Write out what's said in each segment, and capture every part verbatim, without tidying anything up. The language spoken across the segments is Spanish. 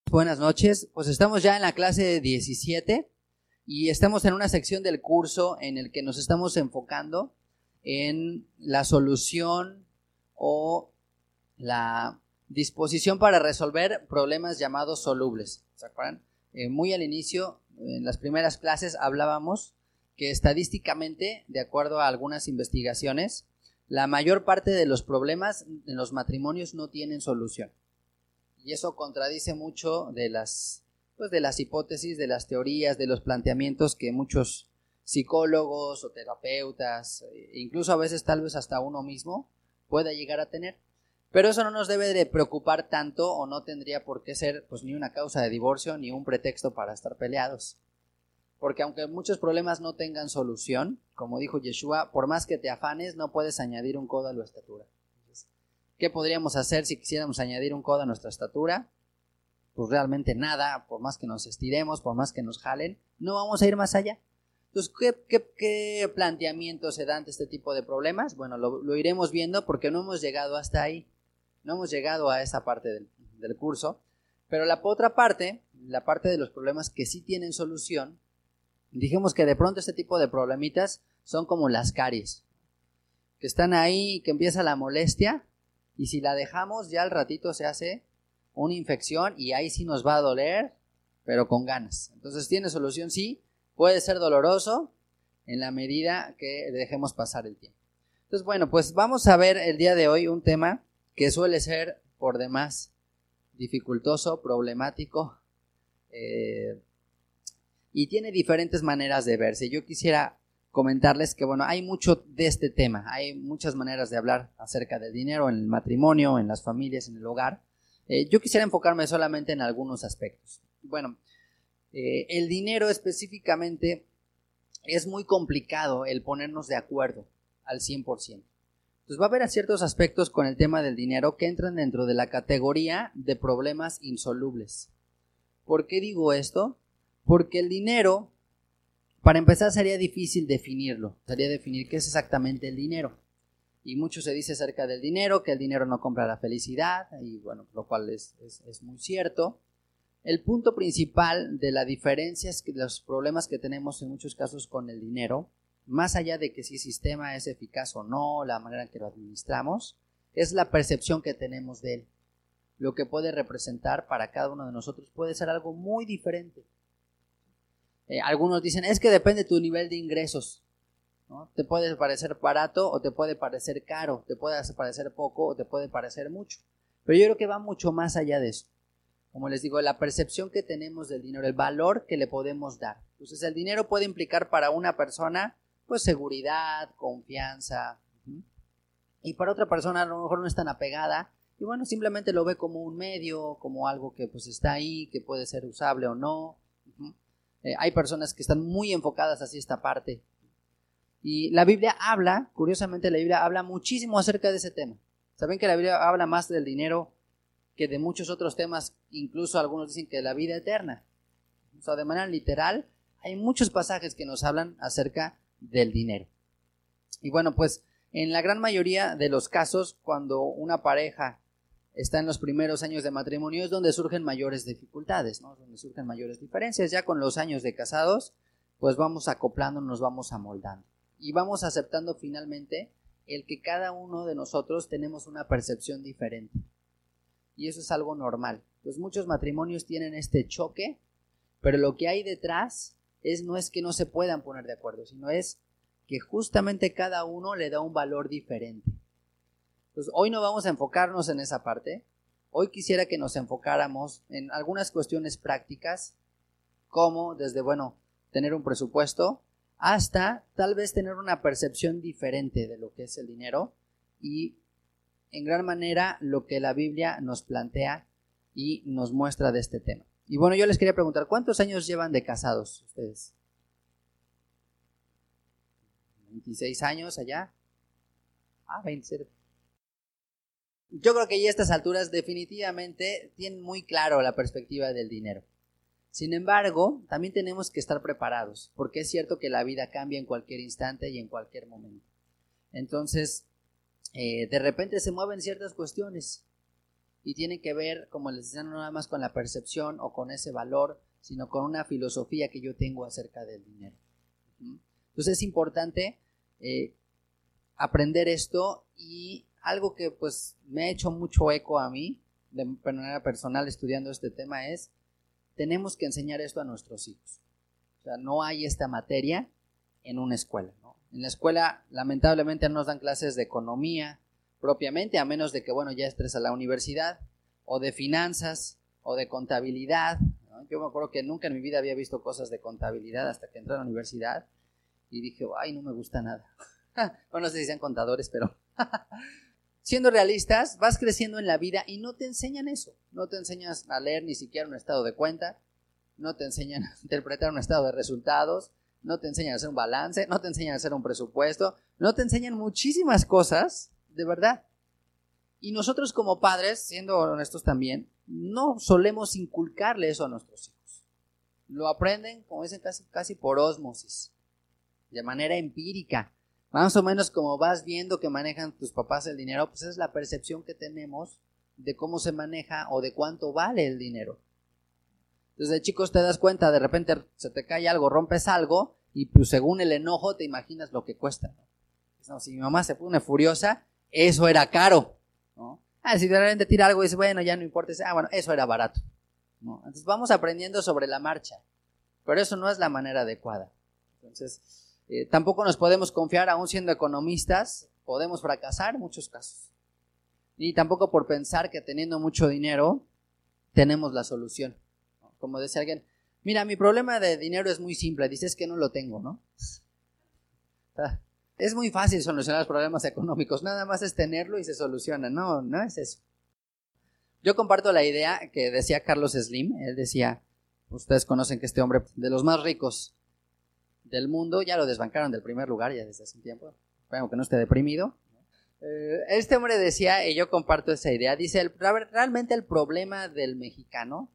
Buenas noches, pues estamos ya en la clase diecisiete y estamos en una sección del curso en el que nos estamos enfocando en la solución o la disposición para resolver problemas llamados solubles. ¿Se acuerdan? Eh, muy al inicio, en las primeras clases hablábamos que estadísticamente, de acuerdo a algunas investigaciones, la mayor parte de los problemas en los matrimonios no tienen solución. Y eso contradice mucho de las, pues de las hipótesis, de las teorías, de los planteamientos que muchos psicólogos o terapeutas, incluso a veces tal vez hasta uno mismo, pueda llegar a tener. Pero eso no nos debe de preocupar tanto o no tendría por qué ser pues ni una causa de divorcio ni un pretexto para estar peleados. Porque aunque muchos problemas no tengan solución, como dijo Yeshua, por más que te afanes no puedes añadir un codo a la estatura. ¿Qué podríamos hacer si quisiéramos añadir un codo a nuestra estatura? Pues realmente nada, por más que nos estiremos, por más que nos jalen, no vamos a ir más allá. Entonces, ¿qué, qué, qué planteamiento se da ante este tipo de problemas? Bueno, lo, lo iremos viendo porque no hemos llegado hasta ahí, no hemos llegado a esa parte del, del curso, pero la otra parte, la parte de los problemas que sí tienen solución, dijimos que de pronto este tipo de problemitas son como las caries, que están ahí, que empieza la molestia, y si la dejamos ya al ratito se hace una infección y ahí sí nos va a doler, pero con ganas. Entonces tiene solución, sí, puede ser doloroso en la medida que dejemos pasar el tiempo. Entonces bueno, pues vamos a ver el día de hoy un tema que suele ser por demás dificultoso, problemático, eh, y tiene diferentes maneras de verse. Yo quisiera comentarles que bueno, hay mucho de este tema, hay muchas maneras de hablar acerca del dinero en el matrimonio, en las familias, en el hogar. Eh, yo quisiera enfocarme solamente en algunos aspectos. Bueno, eh, el dinero específicamente es muy complicado el ponernos de acuerdo al cien por ciento. Entonces va a haber ciertos aspectos con el tema del dinero que entran dentro de la categoría de problemas insolubles. ¿Por qué digo esto? Porque el dinero, para empezar, sería difícil definirlo, sería definir qué es exactamente el dinero. Y mucho se dice acerca del dinero, que el dinero no compra la felicidad, y bueno, lo cual es, es, es muy cierto. El punto principal de la diferencia es que los problemas que tenemos en muchos casos con el dinero, más allá de que si el sistema es eficaz o no, la manera en que lo administramos, es la percepción que tenemos de él. Lo que puede representar para cada uno de nosotros puede ser algo muy diferente. Eh, algunos dicen, es que depende de tu nivel de ingresos, ¿no? Te puede parecer barato o te puede parecer caro, te puede parecer poco o te puede parecer mucho. Pero yo creo que va mucho más allá de eso. Como les digo, la percepción que tenemos del dinero, el valor que le podemos dar. Entonces el dinero puede implicar para una persona pues seguridad, confianza, ¿sí? Y para otra persona a lo mejor no es tan apegada y bueno, simplemente lo ve como un medio, como algo que pues está ahí, que puede ser usable o no. ¿Sí? Eh, hay personas que están muy enfocadas hacia esta parte. Y la Biblia habla, curiosamente la Biblia habla muchísimo acerca de ese tema. ¿Saben que la Biblia habla más del dinero que de muchos otros temas? Incluso algunos dicen que de la vida eterna. O sea, de manera literal, hay muchos pasajes que nos hablan acerca del dinero. Y bueno, pues en la gran mayoría de los casos, cuando una pareja está en los primeros años de matrimonio es donde surgen mayores dificultades, ¿no? Donde surgen mayores diferencias. Ya con los años de casados, pues vamos acoplando, nos vamos amoldando. Y vamos aceptando finalmente el que cada uno de nosotros tenemos una percepción diferente. Y eso es algo normal. Pues muchos matrimonios tienen este choque, pero lo que hay detrás es, no es que no se puedan poner de acuerdo, sino es que justamente cada uno le da un valor diferente. Entonces, hoy no vamos a enfocarnos en esa parte. Hoy quisiera que nos enfocáramos en algunas cuestiones prácticas, como desde, bueno, tener un presupuesto, hasta tal vez tener una percepción diferente de lo que es el dinero y en gran manera lo que la Biblia nos plantea y nos muestra de este tema. Y bueno, yo les quería preguntar, ¿cuántos años llevan de casados ustedes? veintiséis años allá. Ah, veintisiete. Yo creo que ya a estas alturas definitivamente tienen muy claro la perspectiva del dinero. Sin embargo, también tenemos que estar preparados, porque es cierto que la vida cambia en cualquier instante y en cualquier momento. Entonces, eh, de repente se mueven ciertas cuestiones. y tiene que ver, como les decía, no nada más con la percepción o con ese valor, sino con una filosofía que yo tengo acerca del dinero. Entonces es importante eh, aprender esto, y algo que pues me ha hecho mucho eco a mí de manera personal estudiando este tema es: tenemos que enseñar esto a nuestros hijos. O sea, no hay esta materia en una escuela, ¿no? En la escuela lamentablemente no nos dan clases de economía propiamente, a menos de que, bueno, ya estés a la universidad, o de finanzas, o de contabilidad, ¿no? Yo me acuerdo que nunca en mi vida había visto cosas de contabilidad hasta que entré a la universidad y dije, ay, no me gusta nada. Bueno, no sé si sean contadores, pero siendo realistas, vas creciendo en la vida y no te enseñan eso. No te enseñas a leer ni siquiera un estado de cuenta, no te enseñan a interpretar un estado de resultados, no te enseñan a hacer un balance, no te enseñan a hacer un presupuesto, no te enseñan muchísimas cosas, de verdad. Y nosotros como padres, siendo honestos también, no solemos inculcarle eso a nuestros hijos. Lo aprenden, como dicen, casi, casi por ósmosis, de manera empírica. Más o menos como vas viendo que manejan tus papás el dinero, pues es la percepción que tenemos de cómo se maneja o de cuánto vale el dinero. Desde chicos te das cuenta, de repente se te cae algo, rompes algo, y pues según el enojo te imaginas lo que cuesta, ¿no? No, si mi mamá se pone furiosa, eso era caro, ¿no? Ah, si de repente tira algo y dice, bueno, ya no importa, ah, bueno, eso era barato, ¿no? Entonces vamos aprendiendo sobre la marcha, pero eso no es la manera adecuada. Entonces, eh, tampoco nos podemos confiar, aún siendo economistas, podemos fracasar en muchos casos. Y tampoco por pensar que teniendo mucho dinero tenemos la solución. Como decía alguien, mira, mi problema de dinero es muy simple, dices que no lo tengo, ¿no? Es muy fácil solucionar los problemas económicos, nada más es tenerlo y se soluciona. No, no es eso. Yo comparto la idea que decía Carlos Slim. Él decía, ustedes conocen que este hombre de los más ricos del mundo, ya lo desbancaron del primer lugar ya desde hace un tiempo, espero que no esté deprimido. Este hombre decía, y yo comparto esa idea, dice, el, realmente el problema del mexicano,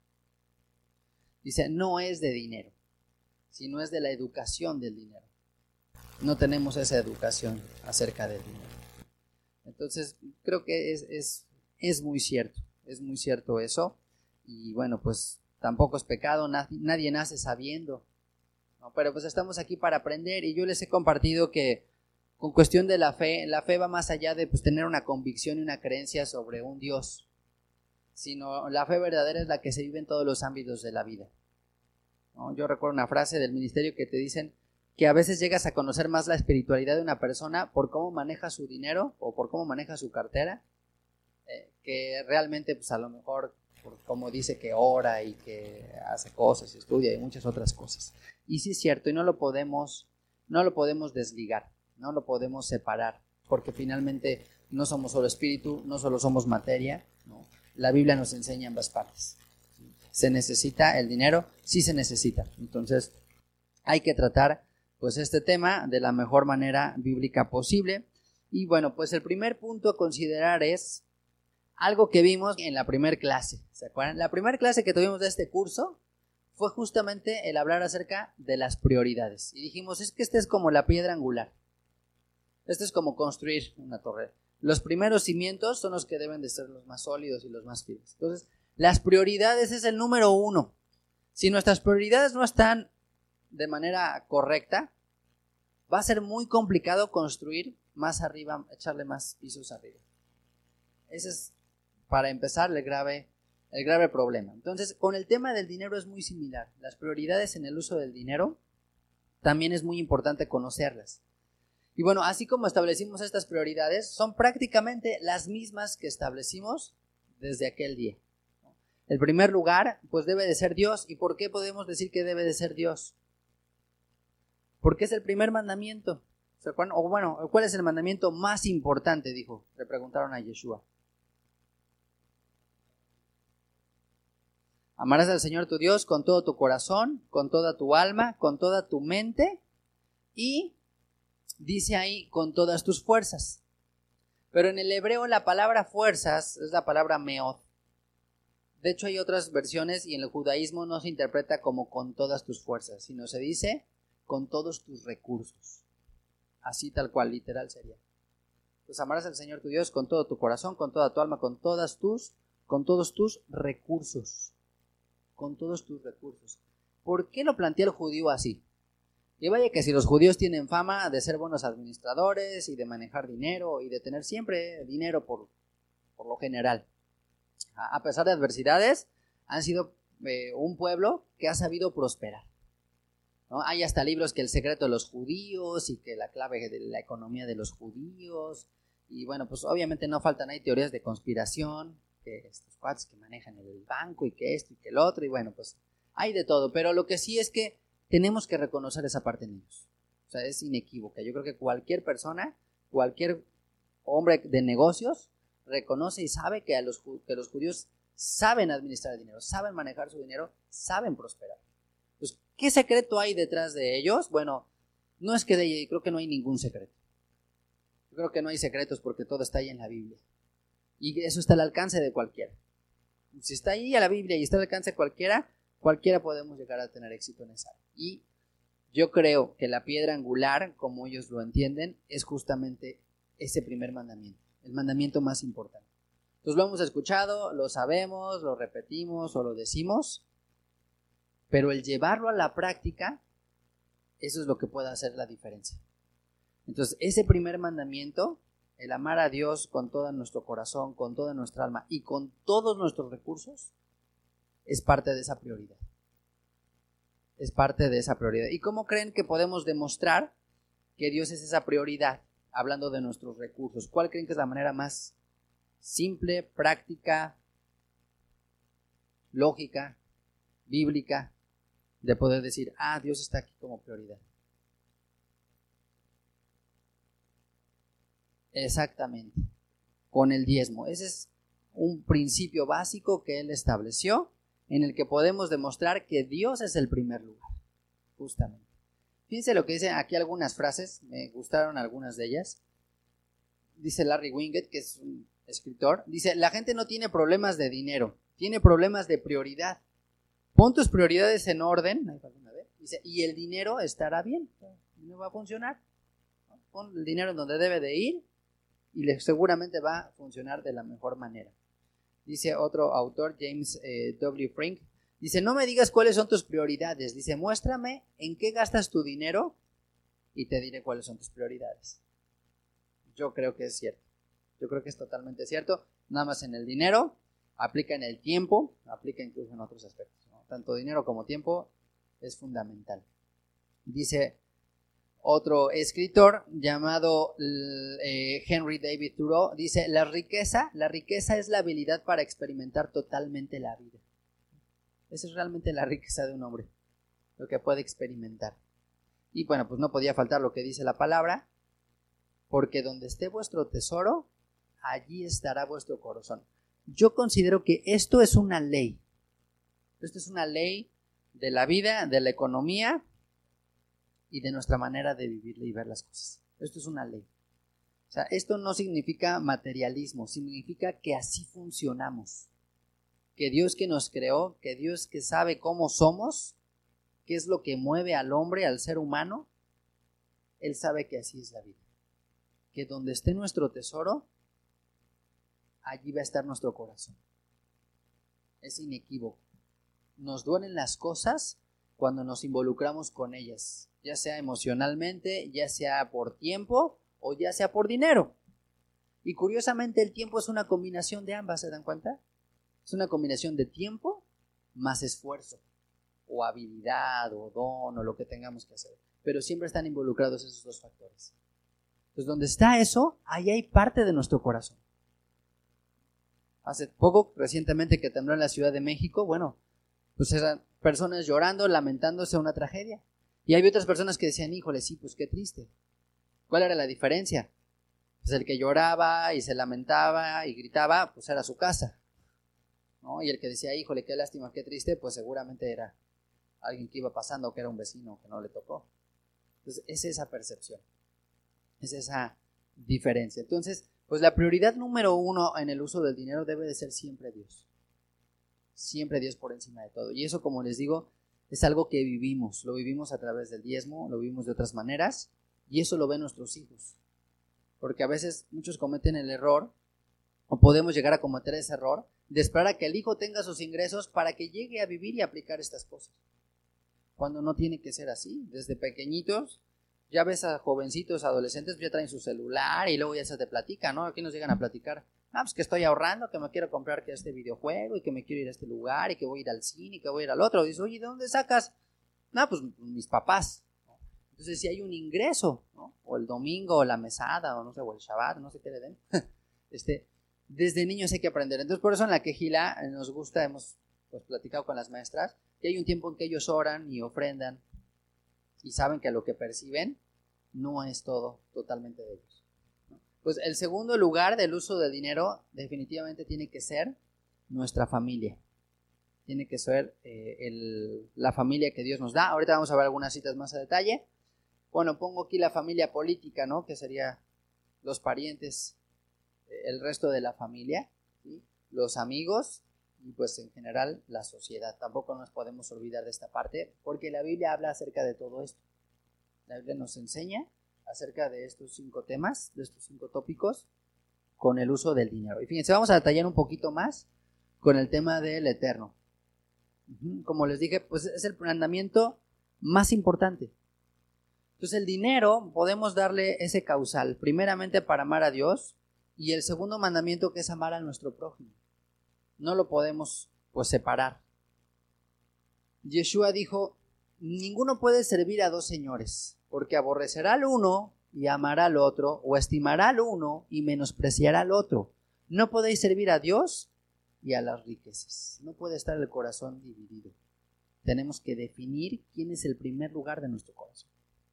dice, no es de dinero, sino es de la educación del dinero. No tenemos esa educación acerca del dinero. Entonces, creo que es, es, es muy cierto, es muy cierto eso. Y bueno, pues tampoco es pecado, nadie, nadie nace sabiendo, ¿no? Pero pues estamos aquí para aprender, y yo les he compartido que con cuestión de la fe, la fe va más allá de pues, tener una convicción y una creencia sobre un Dios, sino la fe verdadera es la que se vive en todos los ámbitos de la vida, ¿no? Yo recuerdo una frase del ministerio que te dicen que a veces llegas a conocer más la espiritualidad de una persona por cómo maneja su dinero o por cómo maneja su cartera, eh, que realmente pues a lo mejor por cómo dice que ora y que hace cosas, estudia y muchas otras cosas. Y sí es cierto, y no lo podemos, no lo podemos desligar, no lo podemos separar, porque finalmente no somos solo espíritu, no solo somos materia, ¿no? La Biblia nos enseña ambas partes. ¿Se necesita el dinero? Sí se necesita. Entonces hay que tratar pues este tema de la mejor manera bíblica posible. Y bueno, pues el primer punto a considerar es algo que vimos en la primera clase. ¿Se acuerdan? La primera clase que tuvimos de este curso fue justamente el hablar acerca de las prioridades. Y dijimos, es que esta es como la piedra angular. Esto es como construir una torre. Los primeros cimientos son los que deben de ser los más sólidos y los más firmes. Entonces, las prioridades es el número uno. Si nuestras prioridades no están de manera correcta, va a ser muy complicado construir más arriba, echarle más pisos arriba. Ese es, para empezar, el grave, el grave problema. Entonces, con el tema del dinero es muy similar. Las prioridades en el uso del dinero también es muy importante conocerlas. Y bueno, así como establecimos estas prioridades, son prácticamente las mismas que establecimos desde aquel día. El primer lugar, pues debe de ser Dios. ¿Y por qué podemos decir que debe de ser Dios? Porque es el primer mandamiento. ¿Se acuerdan? O bueno, ¿cuál es el mandamiento más importante? Dijo, le preguntaron a Yeshua. Amarás al Señor tu Dios con todo tu corazón, con toda tu alma, con toda tu mente y dice ahí con todas tus fuerzas. Pero en el hebreo la palabra fuerzas es la palabra meod. De hecho hay otras versiones y en el judaísmo no se interpreta como con todas tus fuerzas, sino se dice con todos tus recursos. Así tal cual, literal sería. Pues amarás al Señor tu Dios con todo tu corazón, con toda tu alma, con todas tus con todos tus recursos, con todos tus recursos. ¿Por qué lo plantea el judío así? Y vaya que si los judíos tienen fama de ser buenos administradores y de manejar dinero y de tener siempre dinero por, por lo general, a pesar de adversidades, han sido eh, un pueblo que ha sabido prosperar, ¿no? Hay hasta libros que el secreto de los judíos y que la clave de la economía de los judíos, y bueno, pues obviamente no faltan ahí teorías de conspiración, que estos cuates que manejan el banco y que esto y que el otro, y bueno, pues hay de todo, pero lo que sí es que tenemos que reconocer esa parte en ellos. O sea, es inequívoca. Yo creo que cualquier persona, cualquier hombre de negocios, reconoce y sabe que, a los, que los judíos saben administrar el dinero, saben manejar su dinero, saben prosperar. Pues, ¿qué secreto hay detrás de ellos? Bueno, no es que de ellos, creo que no hay ningún secreto. Yo creo que no hay secretos porque todo está ahí en la Biblia. Y eso está al alcance de cualquiera. Si está ahí a la Biblia y está al alcance de cualquiera, cualquiera podemos llegar a tener éxito en esa área. Y yo creo que la piedra angular, como ellos lo entienden, es justamente ese primer mandamiento, el mandamiento más importante. Entonces lo hemos escuchado, lo sabemos, lo repetimos o lo decimos, pero el llevarlo a la práctica, eso es lo que puede hacer la diferencia. Entonces ese primer mandamiento, el amar a Dios con todo nuestro corazón, con toda nuestra alma y con todos nuestros recursos, es parte de esa prioridad. Es parte de esa prioridad. ¿Y cómo creen que podemos demostrar que Dios es esa prioridad? Hablando de nuestros recursos, ¿cuál creen que es la manera más simple, práctica, lógica, bíblica de poder decir, ah, Dios está aquí como prioridad? Exactamente, con el diezmo. Ese es un principio básico que Él estableció, en el que podemos demostrar que Dios es el primer lugar, justamente. Fíjense lo que dicen aquí algunas frases, me gustaron algunas de ellas. Dice Larry Winget, que es un escritor, dice, la gente no tiene problemas de dinero, tiene problemas de prioridad. Pon tus prioridades en orden, dice, y el dinero estará bien, no va a funcionar. Pon el dinero en donde debe de ir y seguramente va a funcionar de la mejor manera. Dice otro autor, James eh, W. Frink, dice, no me digas cuáles son tus prioridades, dice, muéstrame en qué gastas tu dinero y te diré cuáles son tus prioridades. Yo creo que es cierto, yo creo que es totalmente cierto, nada más en el dinero, aplica en el tiempo, aplica incluso en otros aspectos, ¿no? Tanto dinero como tiempo es fundamental. Dice otro escritor llamado eh, Henry David Thoreau, dice, la riqueza, la riqueza es la habilidad para experimentar totalmente la vida. Esa es realmente la riqueza de un hombre, lo que puede experimentar. Y bueno, pues no podía faltar lo que dice la palabra, porque donde esté vuestro tesoro, allí estará vuestro corazón. Yo considero que esto es una ley. Esto es una ley de la vida, de la economía y de nuestra manera de vivir y ver las cosas. Esto es una ley. O sea, esto no significa materialismo, significa que así funcionamos. Que Dios que nos creó, que Dios que sabe cómo somos, qué es lo que mueve al hombre, al ser humano, Él sabe que así es la vida. Que donde esté nuestro tesoro, allí va a estar nuestro corazón. Es inequívoco. Nos duelen las cosas cuando nos involucramos con ellas, ya sea emocionalmente, ya sea por tiempo o ya sea por dinero. Y curiosamente el tiempo es una combinación de ambas, ¿se dan cuenta? Es una combinación de tiempo más esfuerzo, o habilidad, o don, o lo que tengamos que hacer. Pero siempre están involucrados esos dos factores. Entonces, donde está eso, ahí hay parte de nuestro corazón. Hace poco, recientemente que tembló en la Ciudad de México, bueno, pues eran personas llorando, lamentándose una tragedia. Y hay otras personas que decían, híjole, sí, pues qué triste. ¿Cuál era la diferencia? Pues el que lloraba y se lamentaba y gritaba, pues era su casa, ¿no? Y el que decía, híjole, qué lástima, qué triste, pues seguramente era alguien que iba pasando, que era un vecino que no le tocó. Entonces, es esa percepción, es esa diferencia. Entonces, pues la prioridad número uno en el uso del dinero debe de ser siempre Dios. Siempre Dios por encima de todo. Y eso, como les digo, es algo que vivimos. Lo vivimos a través del diezmo, lo vivimos de otras maneras, y eso lo ven nuestros hijos. Porque a veces muchos cometen el error, o podemos llegar a cometer ese error, de esperar a que el hijo tenga sus ingresos para que llegue a vivir y aplicar estas cosas. Cuando no tiene que ser así. Desde pequeñitos, ya ves a jovencitos, adolescentes, ya traen su celular y luego ya se te platica, ¿no? Aquí nos llegan a platicar, ah, pues que estoy ahorrando, que me quiero comprar que este videojuego y que me quiero ir a este lugar y que voy a ir al cine y que voy a ir al otro. Dices, oye, ¿de dónde sacas? No, pues mis papás. Entonces, si hay un ingreso, ¿no? O el domingo, o la mesada, o no sé, o el Shabbat, no sé qué le den. este, desde niños hay que aprender. Entonces, por eso en la quejila nos gusta, hemos pues, platicado con las maestras, que hay un tiempo en que ellos oran y ofrendan y saben que lo que perciben no es todo totalmente de ellos. Pues el segundo lugar del uso del dinero definitivamente tiene que ser nuestra familia. Tiene que ser eh, el, la familia que Dios nos da. Ahorita vamos a ver algunas citas más a detalle. Bueno, pongo aquí la familia política, ¿no? Que sería los parientes, el resto de la familia, ¿sí? Los amigos y pues en general la sociedad. Tampoco nos podemos olvidar de esta parte porque la Biblia habla acerca de todo esto. La Biblia nos enseña acerca de estos cinco temas, de estos cinco tópicos con el uso del dinero. Y fíjense, vamos a detallar un poquito más con el tema del eterno. Como les dije, pues es el mandamiento más importante. Entonces el dinero podemos darle ese causal, primeramente para amar a Dios, y el segundo mandamiento que es amar a nuestro prójimo. No lo podemos pues separar. Yeshua dijo, ninguno puede servir a dos señores, porque aborrecerá al uno y amará al otro, o estimará al uno y menospreciará al otro. No podéis servir a Dios y a las riquezas. No puede estar el corazón dividido. Tenemos que definir quién es el primer lugar de nuestro corazón.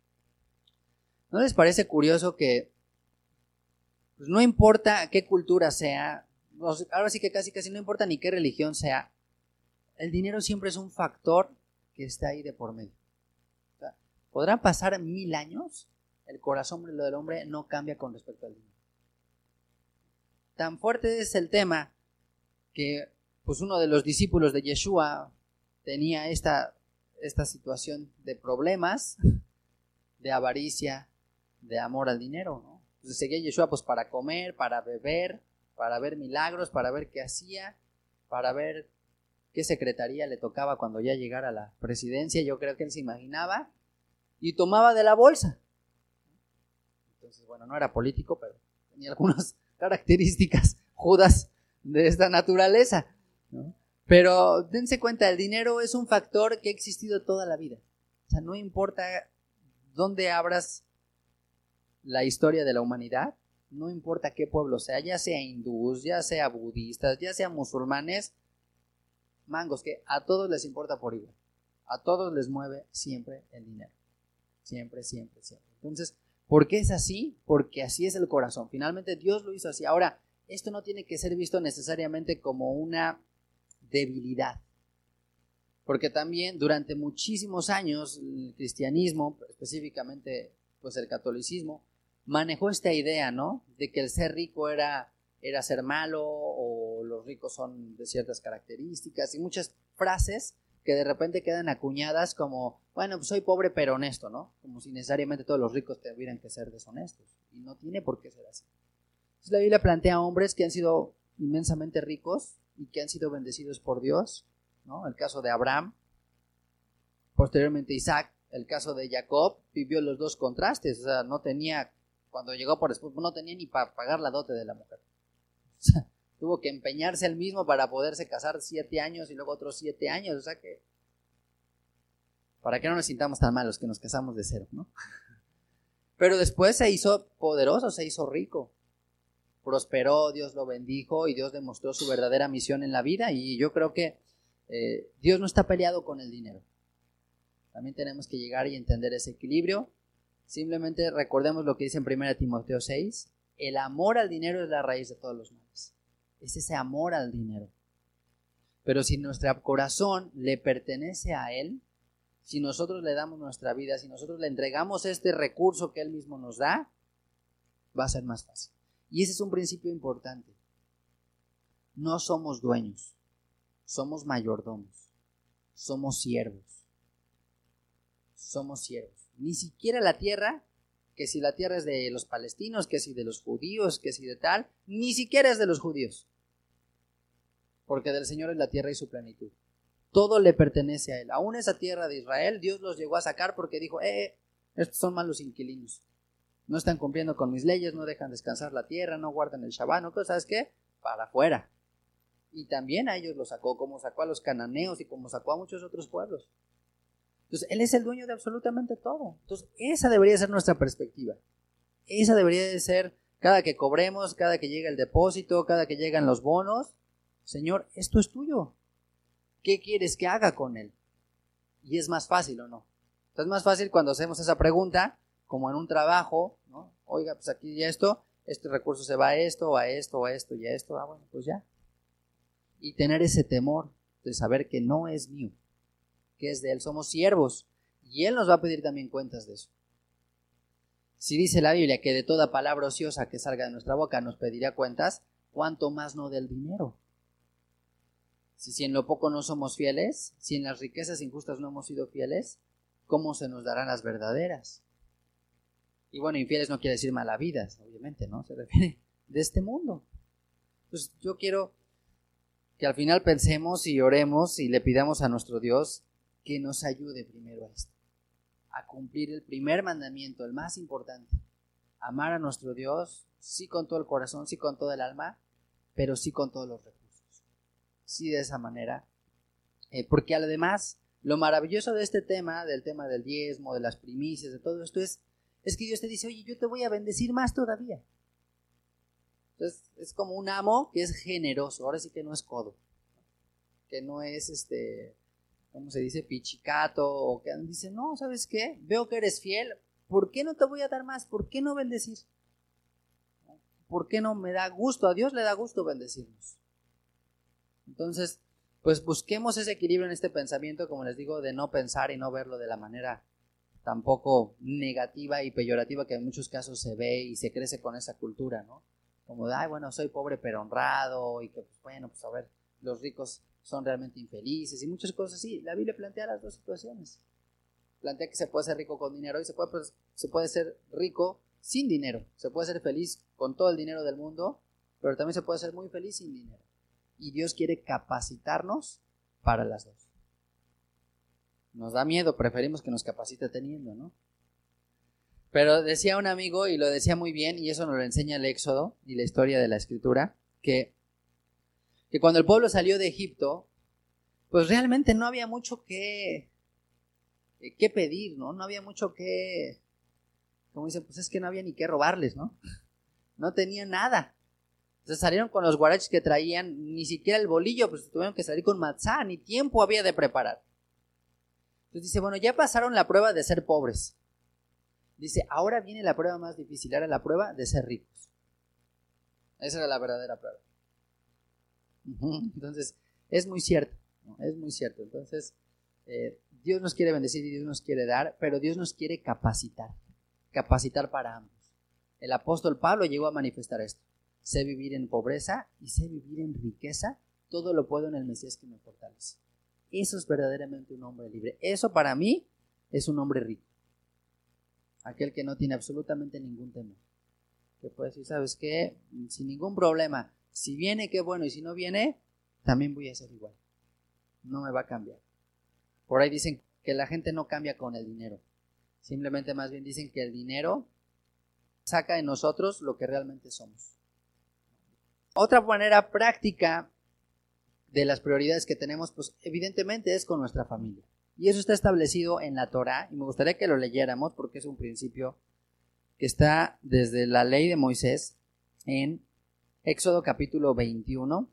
¿No les parece curioso que pues no importa qué cultura sea, ahora sí que casi casi no importa ni qué religión sea, el dinero siempre es un factor que está ahí de por medio? O sea, podrán pasar mil años, el corazón del hombre no cambia con respecto al dinero. Tan fuerte es el tema que pues uno de los discípulos de Yeshua tenía esta, esta situación de problemas, de avaricia, de amor al dinero, ¿no? Entonces seguía Yeshua pues para comer, para beber, para ver milagros, para ver qué hacía, para ver qué secretaría le tocaba cuando ya llegara a la presidencia. Yo creo que él se imaginaba y tomaba de la bolsa. Entonces, bueno, no era político, pero tenía algunas características Judas de esta naturaleza, ¿no? Pero dense cuenta, el dinero es un factor que ha existido toda la vida. O sea, no importa dónde abras la historia de la humanidad, no importa qué pueblo sea, ya sea hindús, ya sea budistas, ya sea musulmanes, mangos, que a todos les importa por igual. A todos les mueve siempre el dinero. Siempre, siempre, siempre. Entonces, ¿por qué es así? Porque así es el corazón. Finalmente Dios lo hizo así. Ahora, esto no tiene que ser visto necesariamente como una debilidad. Porque también durante muchísimos años el cristianismo, específicamente pues el catolicismo, manejó esta idea, ¿no? De que el ser rico era, era ser malo, o los ricos son de ciertas características, y muchas frases que de repente quedan acuñadas como, bueno, pues soy pobre pero honesto, ¿no? Como si necesariamente todos los ricos tuvieran que ser deshonestos, y no tiene por qué ser así. Entonces la Biblia plantea a hombres que han sido inmensamente ricos y que han sido bendecidos por Dios, ¿no? El caso de Abraham, posteriormente Isaac, el caso de Jacob, vivió los dos contrastes, o sea, no tenía, cuando llegó por después, no tenía ni para pagar la dote de la mujer. O sea, tuvo que empeñarse él mismo para poderse casar siete años y luego otros siete años, o sea que, para que no nos sintamos tan malos que nos casamos de cero, ¿no? Pero después se hizo poderoso, se hizo rico, prosperó, Dios lo bendijo y Dios demostró su verdadera misión en la vida, y yo creo que eh, Dios no está peleado con el dinero. También tenemos que llegar y entender ese equilibrio. Simplemente recordemos lo que dice en primera Timoteo seis, el amor al dinero es la raíz de todos los males. Es ese amor al dinero. Pero si nuestro corazón le pertenece a Él, si nosotros le damos nuestra vida, si nosotros le entregamos este recurso que Él mismo nos da, va a ser más fácil. Y ese es un principio importante. No somos dueños, somos mayordomos, somos siervos. Somos siervos. Ni siquiera la tierra, que si la tierra es de los palestinos, que si de los judíos, que si de tal, ni siquiera es de los judíos. porque del Señor es la tierra y su plenitud. Todo le pertenece a Él. Aún esa tierra de Israel, Dios los llegó a sacar porque dijo, eh, estos son malos inquilinos. No están cumpliendo con mis leyes, no dejan descansar la tierra, no guardan el Shabbat, ¿no? ¿Sabes qué? Para afuera. Y también a ellos los sacó, como sacó a los cananeos y como sacó a muchos otros pueblos. Entonces, Él es el dueño de absolutamente todo. Entonces, esa debería ser nuestra perspectiva. Esa debería de ser, cada que cobremos, cada que llega el depósito, cada que llegan los bonos, Señor, esto es tuyo. ¿Qué quieres que haga con él? Y es más fácil, ¿o no? Es más fácil cuando hacemos esa pregunta, como en un trabajo, ¿no? Oiga, pues aquí ya esto, este recurso se va a esto, a esto, a esto y a esto. Ah, bueno, pues ya. Y tener ese temor de saber que no es mío, que es de Él. Somos siervos y Él nos va a pedir también cuentas de eso. Si dice la Biblia que de toda palabra ociosa que salga de nuestra boca nos pedirá cuentas, ¿cuánto más no del dinero? Si, si en lo poco no somos fieles, si en las riquezas injustas no hemos sido fieles, ¿cómo se nos darán las verdaderas? Y bueno, infieles no quiere decir malavidas, obviamente, ¿no? Se refiere de este mundo. Pues yo quiero que al final pensemos y oremos y le pidamos a nuestro Dios que nos ayude primero a esto, a cumplir el primer mandamiento, el más importante. Amar a nuestro Dios, sí con todo el corazón, sí con todo el alma, pero sí con todos los recursos. Sí, de esa manera. Eh, porque además, lo maravilloso de este tema, del tema del diezmo, de las primicias, de todo esto, es, es que Dios te dice, oye, yo te voy a bendecir más todavía. Entonces, es como un amo que es generoso. Ahora sí que no es codo. Que no es, este, ¿cómo se dice? Pichicato. O que dice, no, ¿sabes qué? Veo que eres fiel. ¿Por qué no te voy a dar más? ¿Por qué no bendecir? ¿Por qué no me da gusto? A Dios le da gusto bendecirnos. Entonces, pues busquemos ese equilibrio en este pensamiento, como les digo, de no pensar y no verlo de la manera tampoco negativa y peyorativa que en muchos casos se ve y se crece con esa cultura, ¿no? Como de, ay, bueno, soy pobre pero honrado y que, pues bueno, pues a ver, los ricos son realmente infelices y muchas cosas así. La Biblia plantea las dos situaciones. Plantea que se puede ser rico con dinero y se puede, pues, se puede ser rico sin dinero. Se puede ser feliz con todo el dinero del mundo, pero también se puede ser muy feliz sin dinero. Y Dios quiere capacitarnos para las dos. Nos da miedo, preferimos que nos capacite teniendo, ¿no? Pero decía un amigo, y lo decía muy bien, y eso nos lo enseña el Éxodo y la historia de la Escritura, que, que cuando el pueblo salió de Egipto, pues realmente no había mucho que, que pedir, ¿no? No había mucho que, como dicen, pues es que no había ni que robarles, ¿no? No tenían nada. Entonces salieron con los guaraches que traían, ni siquiera el bolillo, pues tuvieron que salir con matzá, ni tiempo había de preparar. Entonces dice, bueno, ya pasaron la prueba de ser pobres. Dice, ahora viene la prueba más difícil, ahora la prueba de ser ricos. Esa era la verdadera prueba. Entonces, es muy cierto, ¿no? Es muy cierto. Entonces, eh, Dios nos quiere bendecir y Dios nos quiere dar, pero Dios nos quiere capacitar, capacitar para ambos. El apóstol Pablo llegó a manifestar esto. Sé vivir en pobreza y sé vivir en riqueza, todo lo puedo en el Mesías que me fortalece. Eso es verdaderamente un hombre libre. Eso para mí es un hombre rico. Aquel que no tiene absolutamente ningún temor. Que puede decir, ¿sabes qué? Sin ningún problema. Si viene, qué bueno. Y si no viene, también voy a ser igual. No me va a cambiar. Por ahí dicen que la gente no cambia con el dinero. Simplemente más bien dicen que el dinero saca de nosotros lo que realmente somos. Otra manera práctica de las prioridades que tenemos, pues evidentemente es con nuestra familia. Y eso está establecido en la Torá, y me gustaría que lo leyéramos porque es un principio que está desde la ley de Moisés en Éxodo capítulo veintiuno.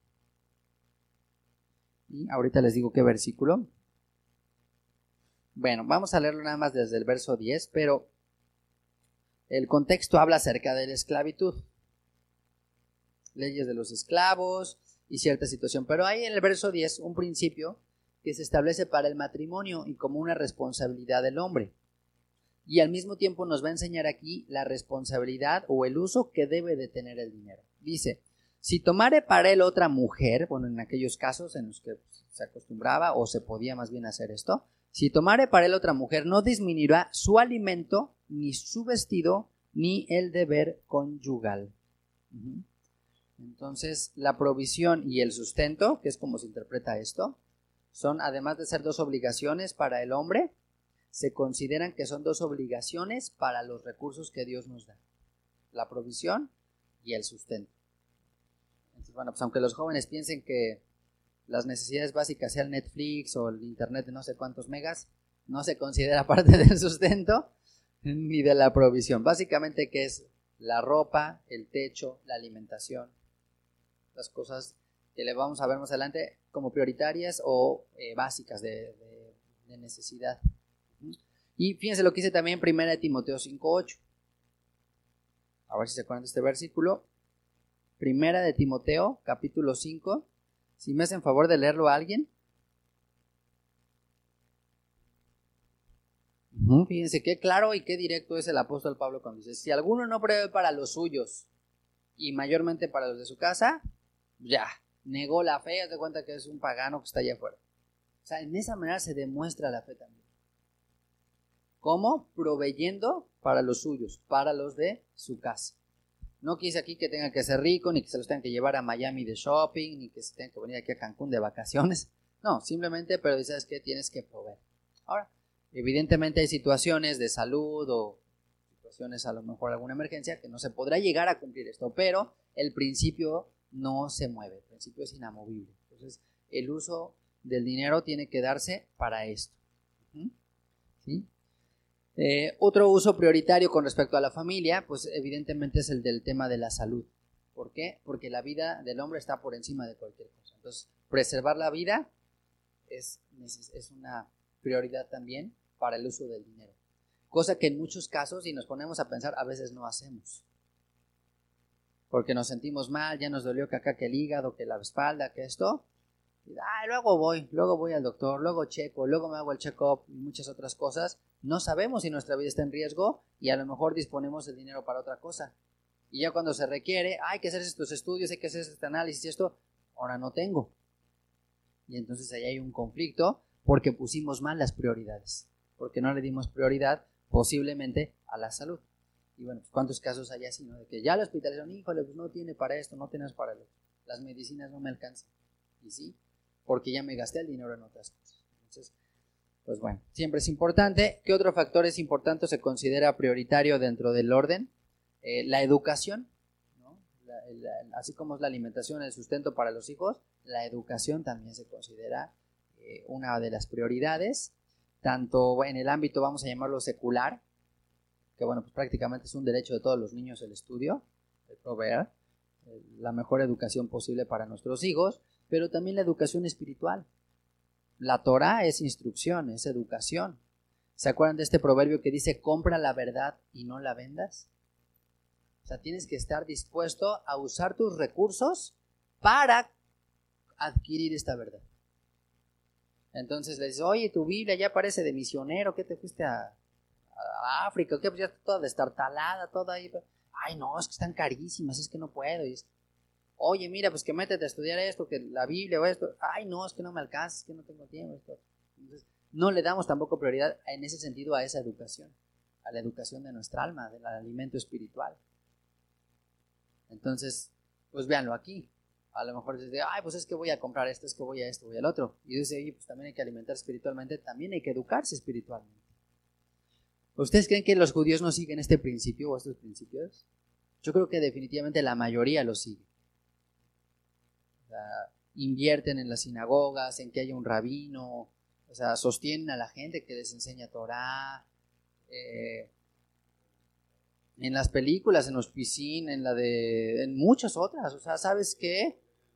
Y ahorita les digo qué versículo. Bueno, vamos a leerlo nada más desde el verso diez, pero el contexto habla acerca de la esclavitud. Leyes de los esclavos y cierta situación. Pero hay en el verso diez un principio que se establece para el matrimonio y como una responsabilidad del hombre. Y al mismo tiempo nos va a enseñar aquí la responsabilidad o el uso que debe de tener el dinero. Dice, si tomare para él otra mujer, bueno, en aquellos casos en los que se acostumbraba o se podía más bien hacer esto, si tomare para él otra mujer, no disminuirá su alimento, ni su vestido, ni el deber conyugal. Uh-huh. Entonces, la provisión y el sustento, que es como se interpreta esto, son, además de ser dos obligaciones para el hombre, se consideran que son dos obligaciones para los recursos que Dios nos da. La provisión y el sustento. Entonces, bueno, pues aunque los jóvenes piensen que las necesidades básicas sean Netflix o el internet de no sé cuántos megas, no se considera parte del sustento ni de la provisión. Básicamente, que es la ropa, el techo, la alimentación, las cosas que le vamos a ver más adelante como prioritarias o eh, básicas de, de, de necesidad. Y fíjense lo que dice también primera de Timoteo cinco ocho. A ver si se acuerdan de este versículo. Primera de Timoteo, capítulo cinco. Si me hacen favor de leerlo a alguien. Uh-huh. Fíjense qué claro y qué directo es el apóstol Pablo cuando dice: si alguno no provee para los suyos y mayormente para los de su casa, ya, negó la fe, haz de cuenta que es un pagano que está allá afuera. O sea, en esa manera se demuestra la fe también. ¿Cómo? Proveyendo para los suyos, para los de su casa. No quise aquí que tengan que ser ricos, ni que se los tengan que llevar a Miami de shopping, ni que se tengan que venir aquí a Cancún de vacaciones. No, simplemente, pero ¿sabes qué? Tienes que proveer. Ahora, evidentemente hay situaciones de salud o situaciones a lo mejor alguna emergencia que no se podrá llegar a cumplir esto, pero el principio no se mueve, el principio es inamovible. Entonces, el uso del dinero tiene que darse para esto. ¿Sí? Eh, otro uso prioritario con respecto a la familia, pues evidentemente es el del tema de la salud. ¿Por qué? Porque la vida del hombre está por encima de cualquier cosa. Entonces, preservar la vida es, es una prioridad también para el uso del dinero. Cosa que en muchos casos, si nos ponemos a pensar, a veces no hacemos. Porque nos sentimos mal, ya nos dolió que acá que el hígado, que la espalda, que esto. Y, ah, luego voy, luego voy al doctor, luego checo, luego me hago el check-up y muchas otras cosas. No sabemos si nuestra vida está en riesgo y a lo mejor disponemos el dinero para otra cosa. Y ya cuando se requiere, hay que hacer estos estudios, hay que hacer este análisis y esto, ahora no tengo. Y entonces ahí hay un conflicto porque pusimos mal las prioridades, porque no le dimos prioridad posiblemente a la salud. Y bueno, pues ¿cuántos casos hay así, no? De que ya la hospitalizaron, híjole, pues no tiene para esto, no tienes para lo, las medicinas no me alcanzan. Y sí, porque ya me gasté el dinero en otras cosas. Entonces, pues bueno, siempre es importante. ¿Qué otro factor es importante o se considera prioritario dentro del orden? Eh, la educación, ¿no? La, la, así como es la alimentación, el sustento para los hijos, la educación también se considera eh, una de las prioridades, tanto en el ámbito, vamos a llamarlo secular, que bueno, pues prácticamente es un derecho de todos los niños el estudio, el proveer eh, la mejor educación posible para nuestros hijos, pero también la educación espiritual. La Torá es instrucción, es educación. ¿Se acuerdan de este proverbio que dice, compra la verdad y no la vendas? O sea, tienes que estar dispuesto a usar tus recursos para adquirir esta verdad. Entonces le dices, oye, tu Biblia ya parece de misionero, ¿qué te fuiste a, a África? ¿Qué? Pues ya está toda destartalada, toda ahí. Ay, no, es que están carísimas, es que no puedo. Y es, oye, mira, pues que métete a estudiar esto, que la Biblia o esto. Ay, no, es que no me alcanza, es que no tengo tiempo. Esto. Entonces, no le damos tampoco prioridad en ese sentido a esa educación, a la educación de nuestra alma, del alimento espiritual. Entonces, pues véanlo aquí. A lo mejor dice, ay, pues es que voy a comprar esto, es que voy a esto, voy al otro. Y dice, oye, pues también hay que alimentar espiritualmente, también hay que educarse espiritualmente. ¿Ustedes creen que los judíos no siguen este principio o estos principios? Yo creo que definitivamente la mayoría lo sigue. O sea, invierten en las sinagogas, en que haya un rabino, o sea, sostienen a la gente que les enseña Torá, eh, en las películas, en los piscines, en la de, en muchas otras, o sea, ¿sabes qué?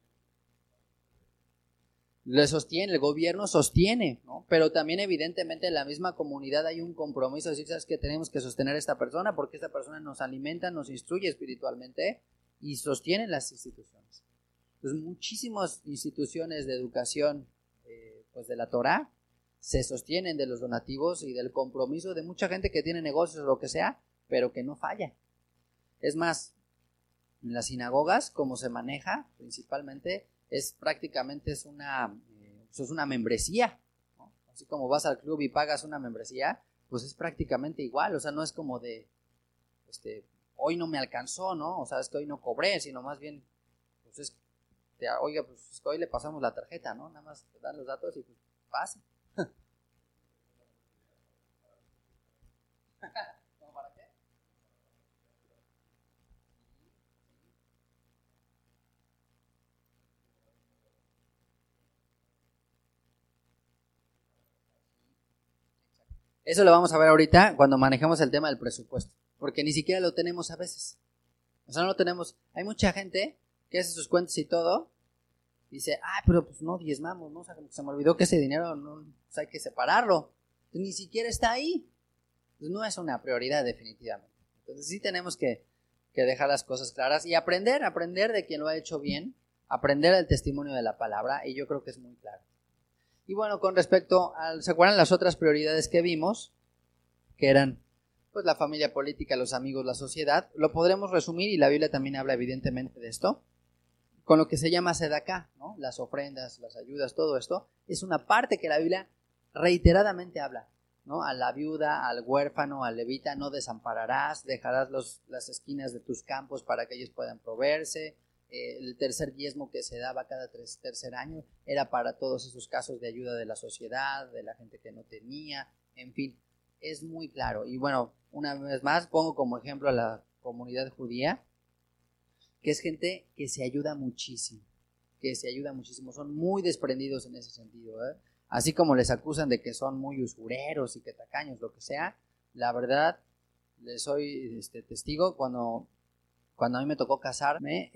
Le sostiene, el gobierno sostiene, ¿no? Pero también evidentemente en la misma comunidad hay un compromiso de decir, ¿sabes qué? Tenemos que sostener a esta persona porque esta persona nos alimenta, nos instruye espiritualmente y sostiene las instituciones. Entonces, muchísimas instituciones de educación, eh, pues de la Torá, se sostienen de los donativos y del compromiso de mucha gente que tiene negocios o lo que sea, pero que no falla. Es más, en las sinagogas, como se maneja principalmente, es prácticamente es una, eh, es una membresía, ¿no? Así como vas al club y pagas una membresía, pues es prácticamente igual, o sea, no es como de, este, hoy no me alcanzó, ¿no? O sea, es que hoy no cobré, sino más bien, pues es, te, oiga, pues es que hoy le pasamos la tarjeta, ¿no? Nada más te dan los datos y pues pasa. ¿Cómo para qué? Eso lo vamos a ver ahorita cuando manejemos el tema del presupuesto, porque ni siquiera lo tenemos a veces. O sea, no lo tenemos. Hay mucha gente que hace sus cuentas y todo, y dice, ah, pero pues no diezmamos, ¿no? O sea, se me olvidó que ese dinero no, pues hay que separarlo. Ni siquiera está ahí. Pues no es una prioridad definitivamente. Entonces sí tenemos que, que dejar las cosas claras y aprender, aprender de quien lo ha hecho bien, aprender el testimonio de la palabra, y yo creo que es muy claro. Y bueno, con respecto a, ¿se acuerdan las otras prioridades que vimos? Que eran, pues, la familia política, los amigos, la sociedad. Lo podremos resumir, y la Biblia también habla evidentemente de esto, con lo que se llama sedacá, ¿no? Las ofrendas, las ayudas, todo esto, es una parte que la Biblia reiteradamente habla, ¿no? A la viuda, al huérfano, al levita, no desampararás, dejarás los, las esquinas de tus campos para que ellos puedan proveerse. El tercer diezmo que se daba cada tres, tercer año era para todos esos casos de ayuda de la sociedad, de la gente que no tenía, en fin, es muy claro. Y bueno, una vez más pongo como ejemplo a la comunidad judía, que es gente que se ayuda muchísimo, que se ayuda muchísimo, son muy desprendidos en ese sentido, ¿eh? Así como les acusan de que son muy usureros y que tacaños, lo que sea, la verdad, les soy este, testigo, cuando, cuando a mí me tocó casarme,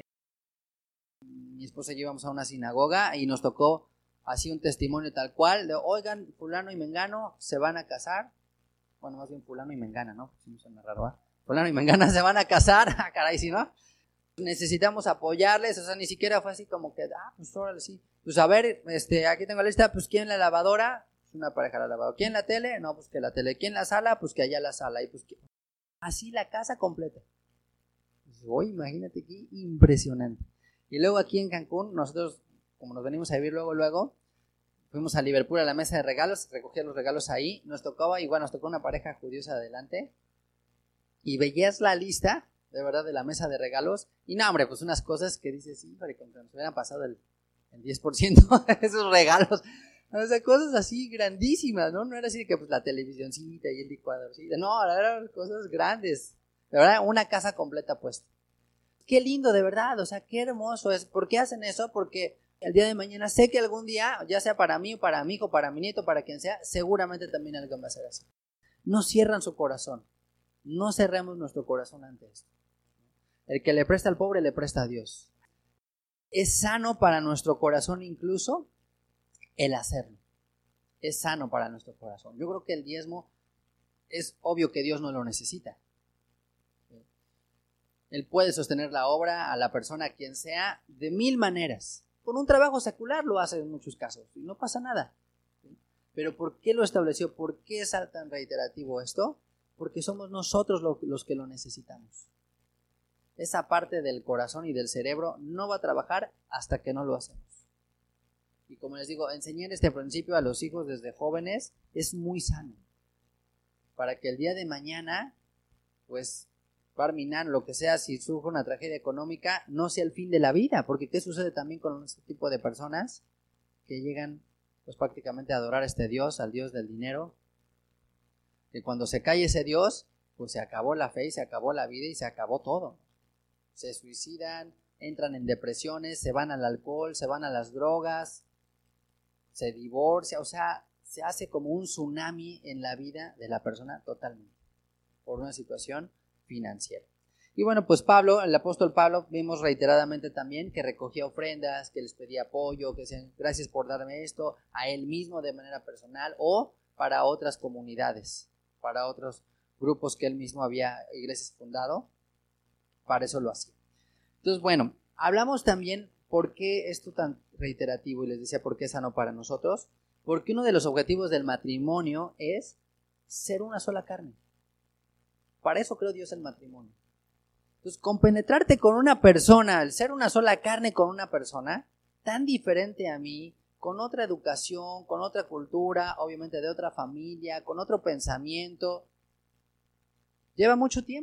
mi esposa y yo íbamos a una sinagoga y nos tocó así un testimonio tal cual, de oigan, fulano y mengano se van a casar, bueno, más bien fulano y mengana, ¿no? Sí, me suena raro, ¿eh? Fulano y mengana se van a casar, caray, ¿sí, no? Necesitamos apoyarles, o sea, ni siquiera fue así como que, ah, pues órale, sí, pues a ver, este, aquí tengo la lista, pues ¿quién la lavadora? Pues una pareja la lavadora. ¿Quién la tele? No, pues que la tele. ¿Quién la sala? Pues que allá la sala, y pues que... así la casa completa. Pues, oye, imagínate qué impresionante. Y luego aquí en Cancún, nosotros, como nos venimos a vivir luego, luego, fuimos a Liverpool a la mesa de regalos, recogía los regalos ahí, nos tocaba, igual nos tocó una pareja judiosa adelante, y veías la lista, de verdad, de la mesa de regalos, y no, hombre, pues unas cosas que dices, sí, hombre, como que nos hubieran pasado el, el diez por ciento de esos regalos, o sea, cosas así grandísimas, ¿no? No era así que pues la televisioncita y el licuadorcita, no, eran cosas grandes, de verdad, una casa completa puesta. Qué lindo, de verdad, o sea, qué hermoso es. ¿Por qué hacen eso? Porque el día de mañana sé que algún día, ya sea para mí o para mi hijo, para mi nieto, para quien sea, seguramente también alguien va a ser así. No cierran su corazón, no cerremos nuestro corazón ante esto. El que le presta al pobre le presta a Dios. Es sano para nuestro corazón incluso el hacerlo. Es sano para nuestro corazón. Yo creo que el diezmo es obvio que Dios no lo necesita. Él puede sostener la obra a la persona, a quien sea, de mil maneras. Con un trabajo secular lo hace en muchos casos y no pasa nada. Pero ¿por qué lo estableció? ¿Por qué es tan reiterativo esto? Porque somos nosotros los que lo necesitamos. Esa parte del corazón y del cerebro no va a trabajar hasta que no lo hacemos. Y como les digo, enseñar este principio a los hijos desde jóvenes es muy sano. Para que el día de mañana, pues, Barminan, lo que sea, si surge una tragedia económica, no sea el fin de la vida, porque ¿qué sucede también con este tipo de personas que llegan pues prácticamente a adorar a este Dios, al Dios del dinero? Que cuando se cae ese Dios, pues se acabó la fe y se acabó la vida y se acabó todo. Se suicidan, entran en depresiones, se van al alcohol, se van a las drogas, se divorcia, o sea, se hace como un tsunami en la vida de la persona totalmente, por una situación financiera. Y bueno, pues Pablo, el apóstol Pablo, vimos reiteradamente también que recogía ofrendas, que les pedía apoyo, que decían gracias por darme esto, a él mismo de manera personal o para otras comunidades, para otros grupos que él mismo había iglesias fundado, para eso lo hacía. Entonces, bueno, hablamos también por qué esto tan reiterativo, y les decía por qué es sano para nosotros, porque uno de los objetivos del matrimonio es ser una sola carne. Para eso creó Dios el matrimonio. Entonces, compenetrarte con una persona, el ser una sola carne con una persona tan diferente a mí, con otra educación, con otra cultura, obviamente de otra familia, con otro pensamiento, lleva mucho tiempo.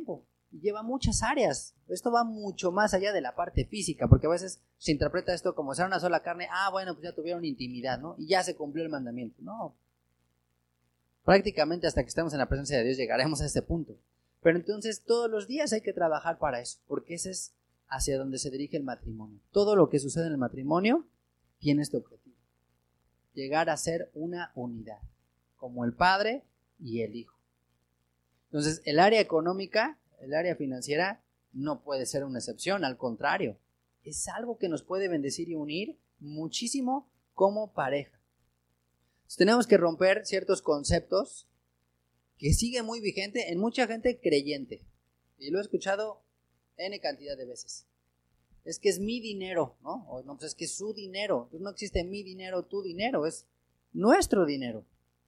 y lleva muchas áreas. Esto va mucho más allá de la parte física, porque a veces se interpreta esto como ser una sola carne. Ah, bueno, pues ya tuvieron intimidad, ¿no? Y ya se cumplió el mandamiento. No. Prácticamente hasta que estemos en la presencia de Dios llegaremos a ese punto. Pero entonces todos los días hay que trabajar para eso, porque ese es hacia donde se dirige el matrimonio. Todo lo que sucede en el matrimonio tiene este objetivo: llegar a ser una unidad, como el padre y el hijo. Entonces, el área económica, el área financiera, no puede ser una excepción, al contrario, es algo que nos puede bendecir y unir muchísimo como pareja. Entonces, tenemos que romper ciertos conceptos que sigue muy vigente en mucha gente creyente, y lo he escuchado N cantidad de veces. Es que es mi dinero, ¿no? O no, pues es que es su dinero. Entonces no existe mi dinero, tu dinero, es nuestro dinero.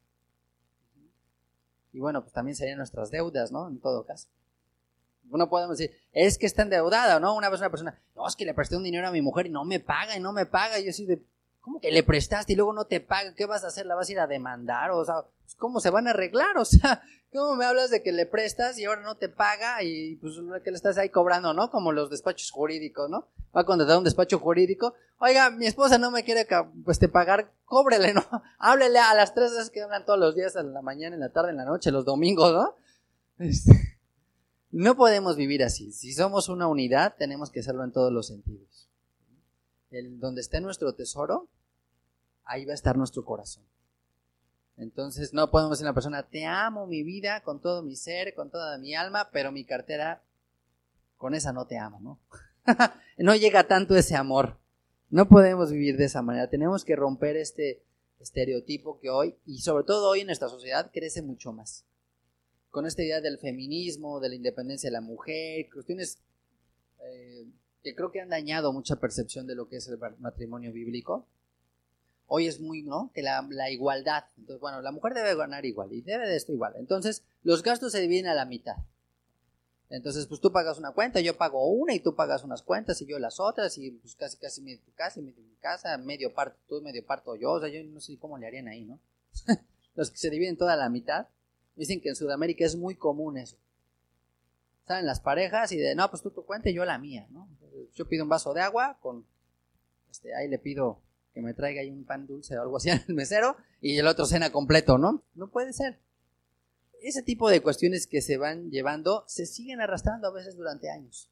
Y bueno, pues también serían nuestras deudas, ¿no? En todo caso. No podemos decir, es que está endeudada, ¿no? Una vez una persona, no, es que le presté un dinero a mi mujer y no me paga, y no me paga. Y yo así de, ¿cómo que le prestaste y luego no te paga? ¿Qué vas a hacer? ¿La vas a ir a demandar? O sea, ¿cómo se van a arreglar? O sea, ¿cómo me hablas de que le prestas y ahora no te paga? Y pues que le estás ahí cobrando, ¿no? Como los despachos jurídicos, ¿no? Va a contratar un despacho jurídico. Oiga, mi esposa no me quiere pues te pagar, cóbrele, ¿no? Háblele a las tres veces que hablan todos los días, en la mañana, en la tarde, en la noche, los domingos, ¿no? Este, no podemos vivir así. Si somos una unidad, tenemos que hacerlo en todos los sentidos. El, donde esté nuestro tesoro, ahí va a estar nuestro corazón. Entonces no podemos decir a una persona, te amo mi vida con todo mi ser, con toda mi alma, pero mi cartera, con esa no te amo, ¿no? No llega tanto ese amor. No podemos vivir de esa manera. Tenemos que romper este estereotipo que hoy, y sobre todo hoy en nuestra sociedad, crece mucho más. Con esta idea del feminismo, de la independencia de la mujer, cuestiones eh, que creo que han dañado mucha percepción de lo que es el matrimonio bíblico. Hoy es muy, ¿no? Que la, la igualdad. Entonces, bueno, la mujer debe ganar igual y debe de esto igual. Entonces, los gastos se dividen a la mitad. Entonces, pues tú pagas una cuenta, yo pago una y tú pagas unas cuentas y yo las otras y pues casi, casi mi casa, mi, mi casa, medio parto tú, medio parto yo. O sea, yo no sé cómo le harían ahí, ¿no? Los que se dividen toda la mitad. Dicen que en Sudamérica es muy común eso. Salen las parejas y de, no, pues tú tu cuenta y yo la mía, ¿no? Entonces, yo pido un vaso de agua con, este, ahí le pido que me traiga ahí un pan dulce o algo así al mesero y el otro cena completo, ¿no? No puede ser. Ese tipo de cuestiones que se van llevando se siguen arrastrando a veces durante años.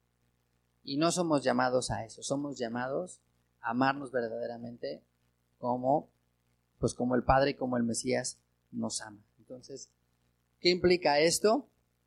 Y no somos llamados a eso, somos llamados a amarnos verdaderamente como, pues como el Padre y como el Mesías nos ama. Entonces, ¿qué implica esto?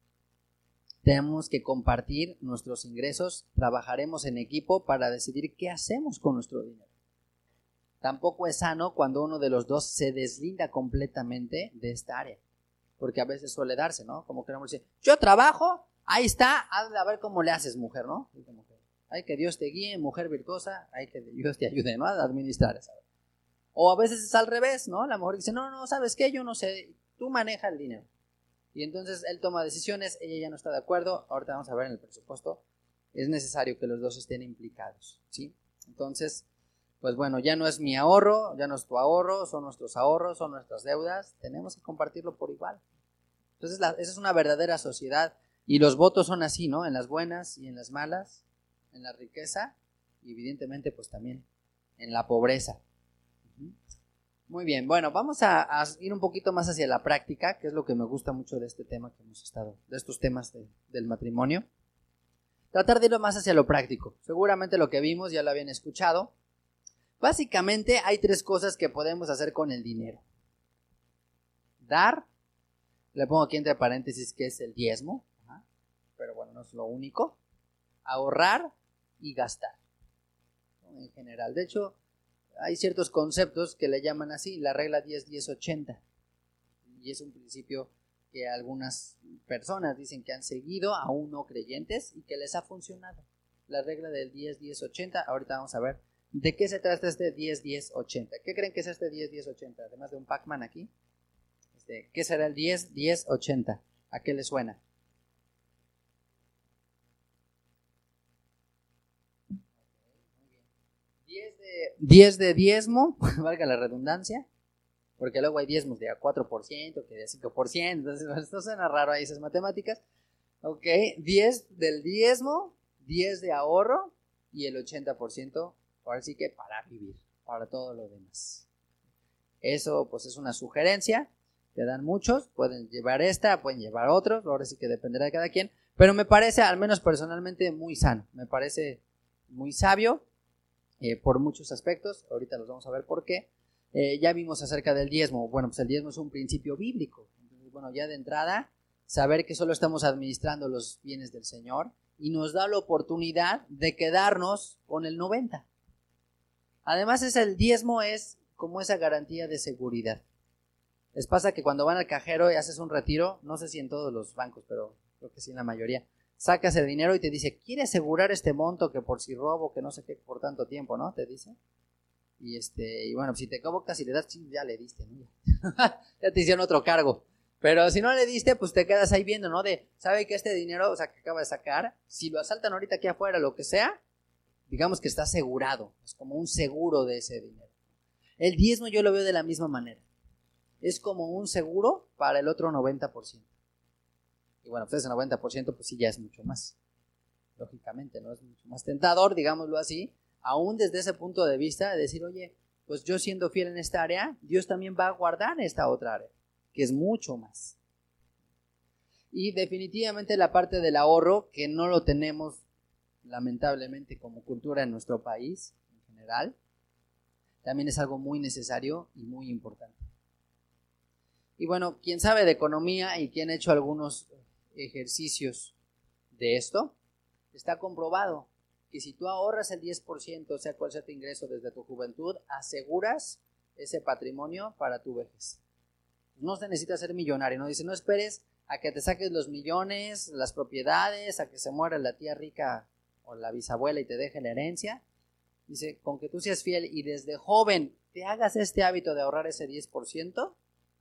Tenemos que compartir nuestros ingresos, trabajaremos en equipo para decidir qué hacemos con nuestro dinero. Tampoco es sano cuando uno de los dos se deslinda completamente de esta área, porque a veces suele darse, ¿no? Como queremos decir, yo trabajo, ahí está, hazle a ver cómo le haces, mujer, ¿no? Hay que Dios te guíe, mujer virtuosa, hay que Dios te ayude, ¿no? A administrar esa. O a veces es al revés, ¿no? La mujer dice, no, no, ¿sabes qué? Yo no sé, tú maneja el dinero. Y entonces él toma decisiones, ella ya no está de acuerdo, ahorita vamos a ver en el presupuesto, es necesario que los dos estén implicados, ¿sí? Entonces, pues bueno, ya no es mi ahorro, ya no es tu ahorro, son nuestros ahorros, son nuestras deudas, tenemos que compartirlo por igual. Entonces, la, esa es una verdadera sociedad, y los votos son así, ¿no? En las buenas y en las malas, en la riqueza, y evidentemente, pues también en la pobreza. Muy bien, bueno, vamos a, a ir un poquito más hacia la práctica, que es lo que me gusta mucho de este tema que hemos estado, de estos temas de, del matrimonio. Tratar de irlo más hacia lo práctico. Seguramente lo que vimos ya lo habían escuchado. Básicamente hay tres cosas que podemos hacer con el dinero. Dar, le pongo aquí entre paréntesis que es el diezmo, ajá, pero bueno, no es lo único. Ahorrar y gastar, ¿no? En general, de hecho, hay ciertos conceptos que le llaman así, la regla diez diez ochenta, y es un principio que algunas personas dicen que han seguido, aún no creyentes, y que les ha funcionado. La regla del diez diez ochenta, ahorita vamos a ver de qué se trata este diez diez ochenta. ¿Qué creen que es este diez diez ochenta? Además de un Pac-Man aquí, este, ¿qué será el diez diez ochenta? ¿A qué le suena? diez de diezmo, valga la redundancia, porque luego hay diezmos de a cuatro por ciento, que de cinco por ciento, entonces esto suena raro ahí esas matemáticas. Ok, diez del diezmo, diez de ahorro y el ochenta por ciento, ahora sí que para vivir, para todo lo demás. Eso pues es una sugerencia, te dan muchos, pueden llevar esta, pueden llevar otros, ahora sí que dependerá de cada quien, pero me parece, al menos personalmente, muy sano, me parece muy sabio eh, por muchos aspectos, ahorita los vamos a ver por qué. Eh, ya vimos acerca del diezmo, bueno, pues el diezmo es un principio bíblico, entonces bueno, ya de entrada, saber que solo estamos administrando los bienes del Señor y nos da la oportunidad de quedarnos con el noventa. Además, es el diezmo es como esa garantía de seguridad. Les pasa que cuando van al cajero y haces un retiro, no sé si en todos los bancos, pero creo que sí en la mayoría, sacas el dinero y te dice, ¿quiere asegurar este monto que por si robo, que no sé qué, por tanto tiempo, ¿no? Te dice. Y este, y bueno, si te equivocas y le das, ya le diste, ¿no? Ya te hicieron otro cargo. Pero si no le diste, pues te quedas ahí viendo, ¿no? De, ¿sabe que este dinero, o sea, que acaba de sacar, si lo asaltan ahorita aquí afuera, lo que sea, digamos que está asegurado, es como un seguro de ese dinero. El diezmo yo lo veo de la misma manera. Es como un seguro para el otro noventa por ciento. Y bueno, pues ese noventa por ciento pues sí ya es mucho más. Lógicamente, ¿no? Es mucho más tentador, digámoslo así, aún desde ese punto de vista, de decir, oye, pues yo siendo fiel en esta área, Dios también va a guardar esta otra área, que es mucho más. Y definitivamente la parte del ahorro, que no lo tenemos lamentablemente como cultura en nuestro país en general, también es algo muy necesario y muy importante. Y bueno, quien sabe de economía y quien ha hecho algunos ejercicios de esto, está comprobado que si tú ahorras el diez por ciento, sea cual sea tu ingreso desde tu juventud, aseguras ese patrimonio para tu vejez. No se necesita ser millonario, no dice, no esperes a que te saques los millones, las propiedades, a que se muera la tía rica o la bisabuela y te deje la herencia. Dice, con que tú seas fiel y desde joven te hagas este hábito de ahorrar ese diez por ciento,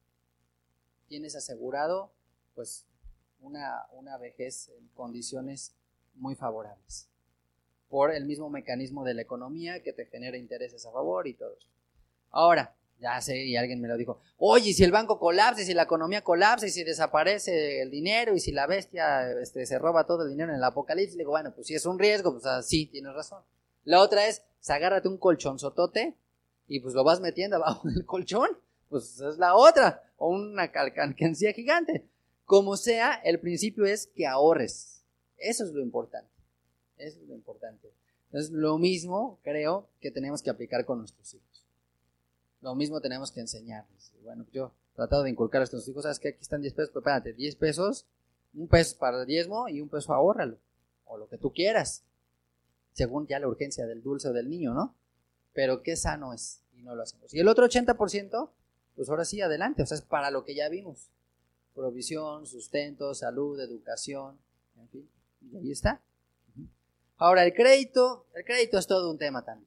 tienes asegurado pues una, una vejez en condiciones muy favorables por el mismo mecanismo de la economía que te genera intereses a favor y todo eso. Ahora, ya sé, y alguien me lo dijo, oye, si el banco colapsa, y si la economía colapsa, y si desaparece el dinero, y si la bestia este, se roba todo el dinero en el apocalipsis, le digo, bueno, pues si es un riesgo, pues ah, sí, tienes razón. La otra es, pues, agárrate un colchonzotote y pues lo vas metiendo abajo del colchón, pues es la otra, o una alcancía gigante. Como sea, el principio es que ahorres. Eso es lo importante. Eso es lo importante. Entonces, lo mismo creo que tenemos que aplicar con nuestros hijos. Lo mismo tenemos que enseñarles. Bueno, yo he tratado de inculcar a nuestros hijos, ¿sabes qué? Aquí están diez pesos, pero espérate, diez pesos, un peso para el diezmo y un peso ahórralo, o lo que tú quieras, según ya la urgencia del dulce o del niño, ¿no? Pero qué sano es, y no lo hacemos. Y el otro ochenta por ciento, pues ahora sí, adelante, o sea, es para lo que ya vimos. Provisión, sustento, salud, educación, en fin, y ahí está. Ahora, el crédito, el crédito es todo un tema también.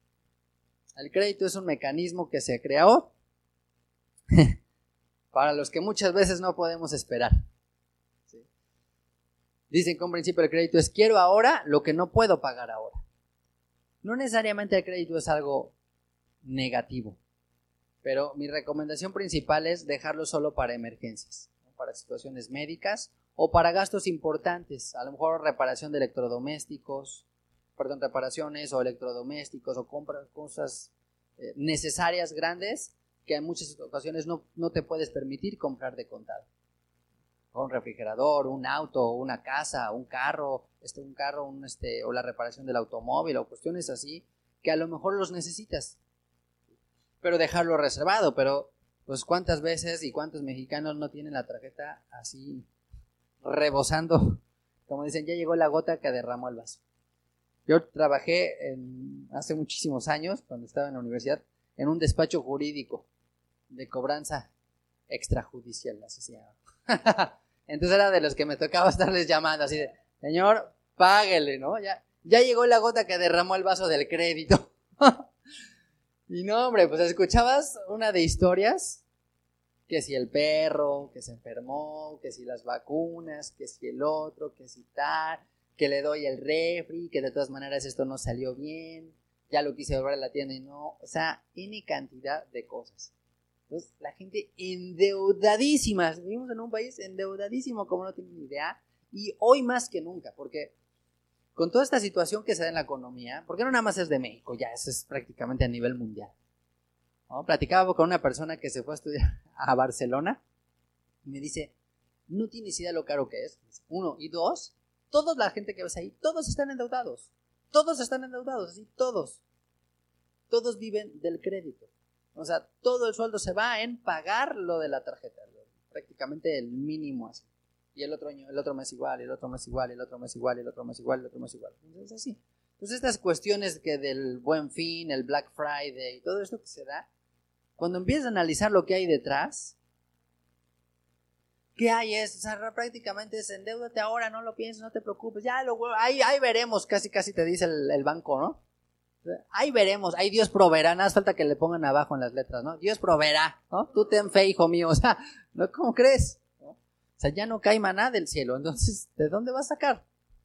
El crédito es un mecanismo que se creó para los que muchas veces no podemos esperar. ¿Sí? Dicen que un principio del crédito es quiero ahora lo que no puedo pagar ahora. No necesariamente el crédito es algo negativo, pero mi recomendación principal es dejarlo solo para emergencias, ¿no? Para situaciones médicas o para gastos importantes, a lo mejor reparación de electrodomésticos, perdón, reparaciones o electrodomésticos o compras, cosas eh, necesarias grandes que en muchas ocasiones no, no te puedes permitir comprar de contado. Un refrigerador, un auto, una casa, un carro, este, un carro, un, este, o la reparación del automóvil o cuestiones así que a lo mejor los necesitas, pero dejarlo reservado. Pero pues cuántas veces y cuántos mexicanos no tienen la tarjeta así rebosando, como dicen, ya llegó la gota que derramó el vaso. Yo trabajé en, hace muchísimos años, cuando estaba en la universidad, en un despacho jurídico de cobranza extrajudicial, así se llama. Entonces era de los que me tocaba estarles llamando así de, señor, páguele, ¿no? Ya, ya llegó la gota que derramó el vaso del crédito. Y no, hombre, pues escuchabas una de historias, que si el perro, que se enfermó, que si las vacunas, que si el otro, que si tal, que le doy el refri, que de todas maneras esto no salió bien, ya lo quise volver a la tienda y no, o sea, N cantidad de cosas. Entonces, la gente endeudadísima, vivimos en un país endeudadísimo como no tienen ni idea, Y hoy más que nunca, porque con toda esta situación que se da en la economía, porque no nada más es de México, ya eso es prácticamente a nivel mundial, ¿no? Platicaba con una persona que se fue a estudiar a Barcelona y me dice, no tienes idea lo caro que es. Uno, y dos, toda la gente que ves ahí, todos están endeudados. Todos están endeudados, así, todos. Todos viven del crédito. O sea, todo el sueldo se va en pagar lo de la tarjeta. Prácticamente el mínimo así. Y el otro año, el otro mes igual, el otro mes igual, el otro mes igual, el otro mes igual, el otro mes igual. Entonces así. Entonces estas cuestiones que del Buen Fin, el Black Friday y todo esto que se da, cuando empiezas a analizar lo que hay detrás, ¿qué hay? Es, o sea, prácticamente es endeúdate ahora, no lo pienses, no te preocupes, ya lo, ahí, ahí veremos, casi casi te dice el, el banco, ¿no? Ahí veremos, ahí Dios proveerá, nada más falta que le pongan abajo en las letras, ¿no? Dios proveerá, ¿no? Tú ten fe, hijo mío, o sea, ¿no? ¿Cómo crees? ¿No? O sea, ya no cae maná del cielo, entonces, ¿de dónde vas a sacar?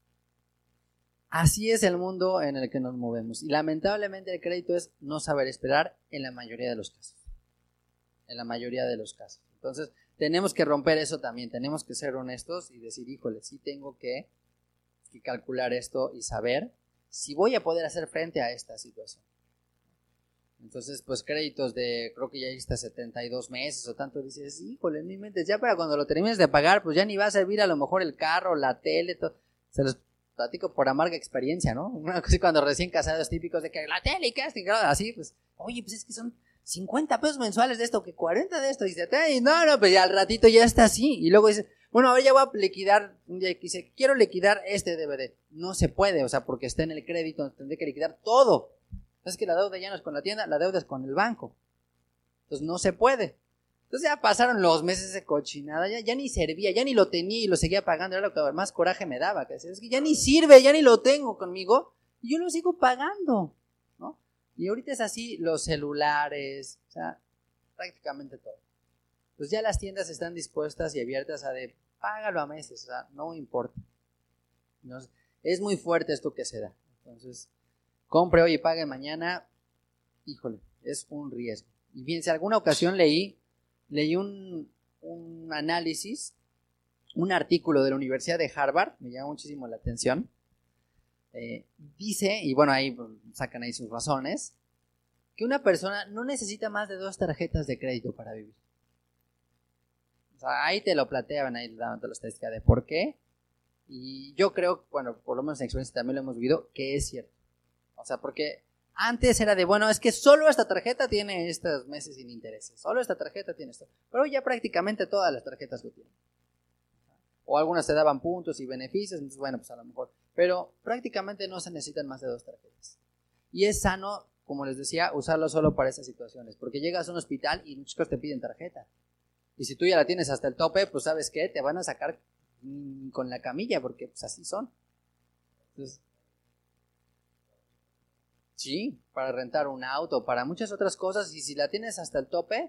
Así es el mundo en el que nos movemos, y lamentablemente el crédito es no saber esperar en la mayoría de los casos, en la mayoría de los casos, entonces tenemos que romper eso también, tenemos que ser honestos y decir, híjole, sí tengo que, que calcular esto y saber si voy a poder hacer frente a esta situación. Entonces, pues créditos de, creo que ya hasta setenta y dos meses o tanto, dices, híjole, no inventes, ya para cuando lo termines de pagar, pues ya ni va a servir a lo mejor el carro, la tele, todo. Se los platico por amarga experiencia, ¿no? Una cosa cuando recién casados típicos de que la tele y que así, pues, oye, pues es que son cincuenta pesos mensuales de esto, que cuarenta de esto, y dice, no, no, pues ya al ratito ya está así, y luego dice, bueno, a ver, ya voy a liquidar, un día que dice, quiero liquidar este D V D, no se puede, o sea, porque está en el crédito, tendré que liquidar todo, es que la deuda ya no es con la tienda, la deuda es con el banco, entonces no se puede, entonces ya pasaron los meses de cochinada, ya, ya ni servía, ya ni lo tenía y lo seguía pagando, era lo que más coraje me daba, que decía, es que ya ni sirve, ya ni lo tengo conmigo, y yo lo sigo pagando, ¿no? Y ahorita es así, los celulares, o sea, prácticamente todo. Pues ya las tiendas están dispuestas y abiertas a de, págalo a meses, o sea, no importa. No, es muy fuerte esto que se da. Entonces, compre hoy y pague mañana, híjole, es un riesgo. Y bien, si alguna ocasión leí, leí un, un análisis, un artículo de la Universidad de Harvard, me llamó muchísimo la atención. Eh, dice, y bueno, ahí sacan ahí sus razones, que una persona no necesita más de dos tarjetas de crédito para vivir. O sea, ahí te lo planteaban, ahí dándote la estadística de por qué. Y yo creo, bueno, por lo menos en experiencia también lo hemos vivido, que es cierto. O sea, porque antes era de, bueno, es que solo esta tarjeta tiene estos meses sin intereses, solo esta tarjeta tiene esto. Pero ya prácticamente todas las tarjetas lo tienen. O algunas te daban puntos y beneficios, entonces bueno, pues a lo mejor. Pero prácticamente no se necesitan más de dos tarjetas. Y es sano, como les decía, usarlo solo para esas situaciones. Porque llegas a un hospital y muchos chicos te piden tarjeta. Y si tú ya la tienes hasta el tope, pues ¿sabes qué? Te van a sacar mmm, con la camilla, porque pues así son. Entonces, sí, para rentar un auto, para muchas otras cosas. Y si la tienes hasta el tope,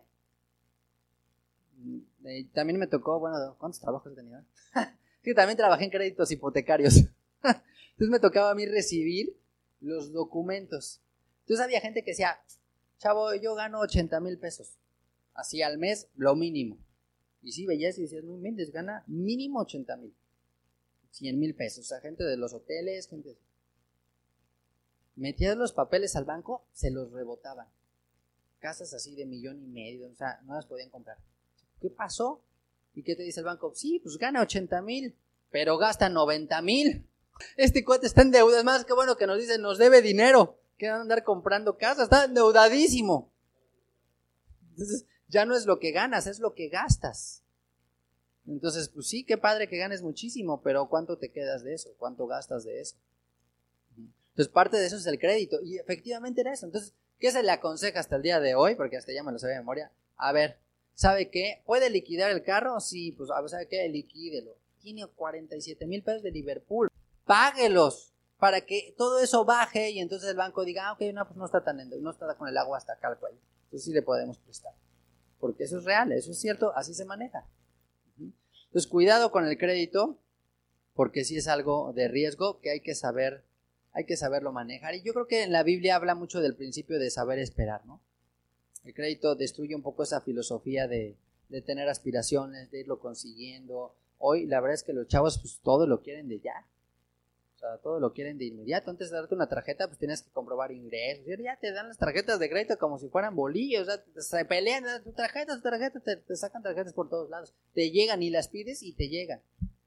eh, también me tocó, bueno, ¿cuántos trabajos he tenido? Sí, también trabajé en créditos hipotecarios. Entonces me tocaba a mí recibir los documentos. Entonces había gente que decía, chavo, yo gano ochenta mil pesos. Así al mes, lo mínimo. Y sí, veías y decías, no inventes, gana mínimo ochenta mil. cien mil pesos. O sea, gente de los hoteles, gente de... Metías los papeles al banco, se los rebotaban. Casas así de millón y medio, o sea, no las podían comprar. ¿Qué pasó? ¿Y qué te dice el banco? Sí, pues gana ochenta mil, pero gasta noventa mil. Este cuate está en deuda, es más que bueno que nos dice, nos debe dinero. Que van a andar comprando casas, está endeudadísimo. Entonces, ya no es lo que ganas, es lo que gastas. Entonces, pues sí, qué padre que ganes muchísimo, pero ¿cuánto te quedas de eso? ¿Cuánto gastas de eso? Entonces, parte de eso es el crédito, y efectivamente era eso. Entonces, ¿qué se le aconseja hasta el día de hoy? Porque hasta ya me lo sabía de memoria. A ver, ¿sabe qué? ¿Puede liquidar el carro? Sí, pues, ¿sabe qué? Liquídelo. Tiene cuarenta y siete mil pesos de Liverpool. Páguelos para que todo eso baje y entonces el banco diga, ah, ok, no, pues no está tan no está con el agua hasta acá al cuello. Entonces sí le podemos prestar. Porque eso es real, eso es cierto, así se maneja. Entonces, cuidado con el crédito, porque sí es algo de riesgo que hay que saber, hay que saberlo manejar. Y yo creo que en la Biblia habla mucho del principio de saber esperar, ¿no? El crédito destruye un poco esa filosofía de, de tener aspiraciones, de irlo consiguiendo, Hoy la verdad es que los chavos pues todo lo quieren de ya. O sea, todo lo quieren de inmediato. Antes de darte una tarjeta, pues tienes que comprobar ingresos. Ya te dan las tarjetas de crédito como si fueran bolillos. O sea, se pelean, tu tarjeta, tu tarjeta, te, te sacan tarjetas por todos lados. Te llegan y las pides y te llegan.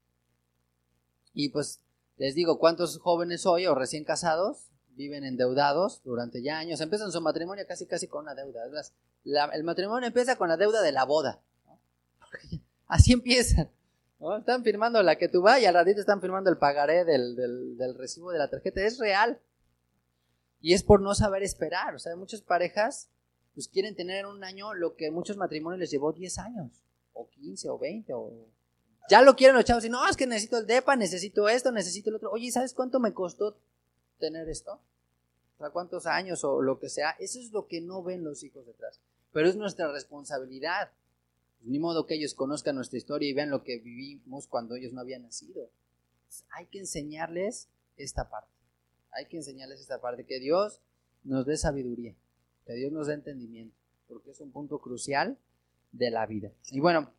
Y pues les digo, ¿cuántos jóvenes hoy o recién casados viven endeudados durante ya años? Empiezan su matrimonio casi casi con una deuda. Es la, el matrimonio empieza con la deuda de la boda, ¿no? Así empiezan, ¿no? Están firmando la que tú vas y al ratito están firmando el pagaré del, del, del recibo de la tarjeta. Es real. Y es por no saber esperar. O sea, muchas parejas pues quieren tener en un año lo que muchos matrimonios les llevó diez años, o quince, o veinte, o... Ya lo quieren los chavos y no, es que necesito el depa, necesito esto, necesito el otro. Oye, ¿sabes cuánto me costó tener esto? O sea, ¿cuántos años o lo que sea? Eso es lo que no ven los hijos detrás. Pero es nuestra responsabilidad. Pues, ni modo que ellos conozcan nuestra historia y vean lo que vivimos cuando ellos no habían nacido. Pues, hay que enseñarles esta parte. Hay que enseñarles esta parte. Que Dios nos dé sabiduría. Que Dios nos dé entendimiento. Porque es un punto crucial de la vida. Y bueno,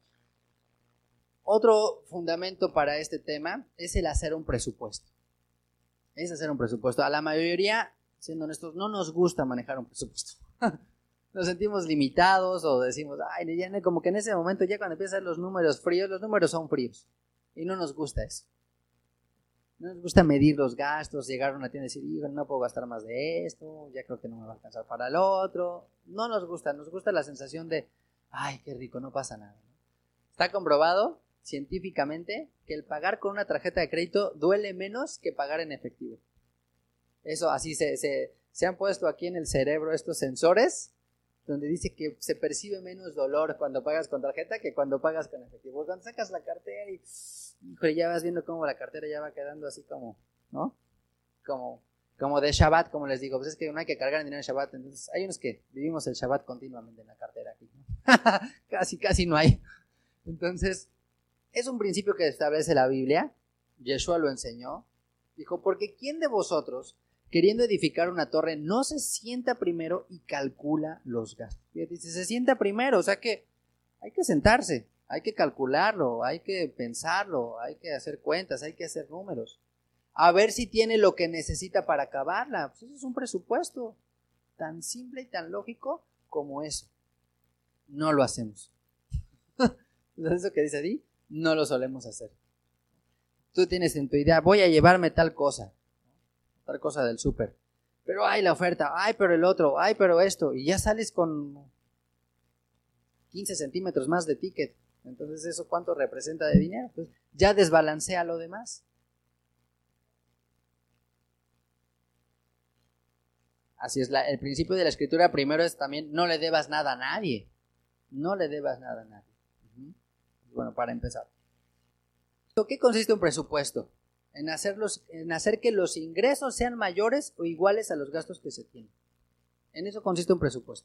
otro fundamento para este tema es el hacer un presupuesto. Es hacer un presupuesto. A la mayoría, siendo honestos, no nos gusta manejar un presupuesto. Nos sentimos limitados o decimos, ay, ya, como que en ese momento ya cuando empiezan los números fríos, los números son fríos. Y no nos gusta eso. No nos gusta medir los gastos, llegar a una tienda y decir, hijo, no puedo gastar más de esto, ya creo que no me va a alcanzar para el otro. No nos gusta, nos gusta la sensación de, ay, qué rico, no pasa nada. Está comprobado científicamente que el pagar con una tarjeta de crédito duele menos que pagar en efectivo. Eso así se, se, se han puesto aquí en el cerebro estos sensores donde dice que se percibe menos dolor cuando pagas con tarjeta que cuando pagas con efectivo. Cuando sacas la cartera y híjole, ya vas viendo cómo la cartera ya va quedando así como, ¿no? Como, como de Shabbat, como les digo, pues es que no hay que cargar el dinero en Shabbat. Entonces hay unos que vivimos el Shabbat continuamente en la cartera aquí, ¿no? casi, casi no hay. Entonces, es un principio que establece la Biblia. Yeshua lo enseñó. Dijo, porque ¿quién de vosotros, queriendo edificar una torre, no se sienta primero y calcula los gastos? Y dice, se sienta primero, o sea que hay que sentarse, hay que calcularlo, hay que pensarlo, hay que hacer cuentas, hay que hacer números. A ver si tiene lo que necesita para acabarla. Pues eso es un presupuesto tan simple y tan lógico como eso. No lo hacemos. Entonces eso que dice ahí, no lo solemos hacer. Tú tienes en tu idea, voy a llevarme tal cosa, tal cosa del súper, pero hay la oferta, ay, pero el otro, ay, pero esto, y ya sales con quince centímetros más de ticket. Entonces, ¿eso cuánto representa de dinero? Pues ya desbalancea lo demás. Así es, la, el principio de la escritura primero es también, no le debas nada a nadie. No le debas nada a nadie. Uh-huh. Bueno, para empezar. ¿Qué consiste un presupuesto? En, hacerlos, en hacer que los ingresos sean mayores o iguales a los gastos que se tienen. En eso consiste un presupuesto.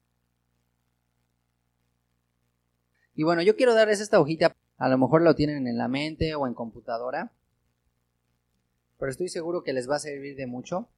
Y bueno, yo quiero darles esta hojita. A lo mejor lo tienen en la mente o en computadora, pero estoy seguro que les va a servir de mucho.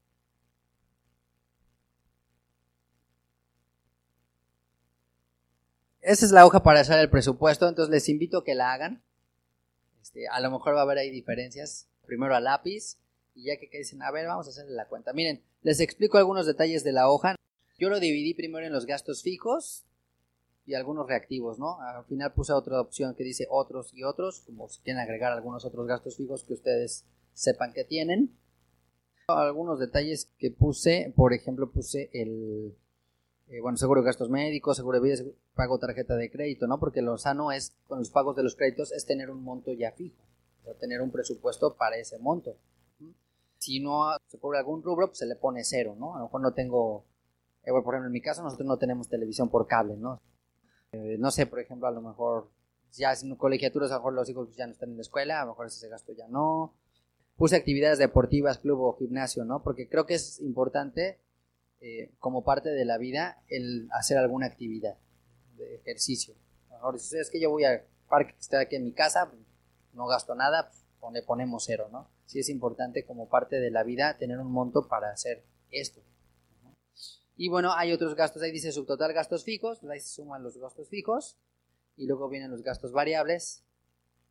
Esa es la hoja para hacer el presupuesto, entonces les invito a que la hagan. Este, a lo mejor va a haber ahí diferencias. Primero a lápiz y ya que dicen, a ver, vamos a hacerle la cuenta. Miren, les explico algunos detalles de la hoja. Yo lo dividí primero en los gastos fijos y algunos reactivos, ¿no? Al final puse otra opción que dice otros y otros, como si quieren agregar algunos otros gastos fijos que ustedes sepan que tienen. Algunos detalles que puse, por ejemplo, puse el... Eh, bueno, seguro de gastos médicos, seguro de vida, pago tarjeta de crédito, ¿no? Porque lo sano es, con los pagos de los créditos, es tener un monto ya fijo, o sea, tener un presupuesto para ese monto. Si no se cubre algún rubro, pues se le pone cero, ¿no? A lo mejor no tengo, eh, bueno, por ejemplo, en mi caso, nosotros no tenemos televisión por cable, ¿no? Eh, no sé, por ejemplo, a lo mejor, ya sin colegiaturas, a lo mejor los hijos ya no están en la escuela, a lo mejor ese gasto ya no. Puse actividades deportivas, club o gimnasio, ¿no? Porque creo que es importante, Eh, como parte de la vida, el hacer alguna actividad de ejercicio. A lo mejor si es que yo voy al parque que está aquí en mi casa, no gasto nada, pues le ponemos cero, ¿no? Sí es importante como parte de la vida tener un monto para hacer esto, ¿no? Y bueno, hay otros gastos, ahí dice subtotal gastos fijos, pues ahí se suman los gastos fijos y luego vienen los gastos variables.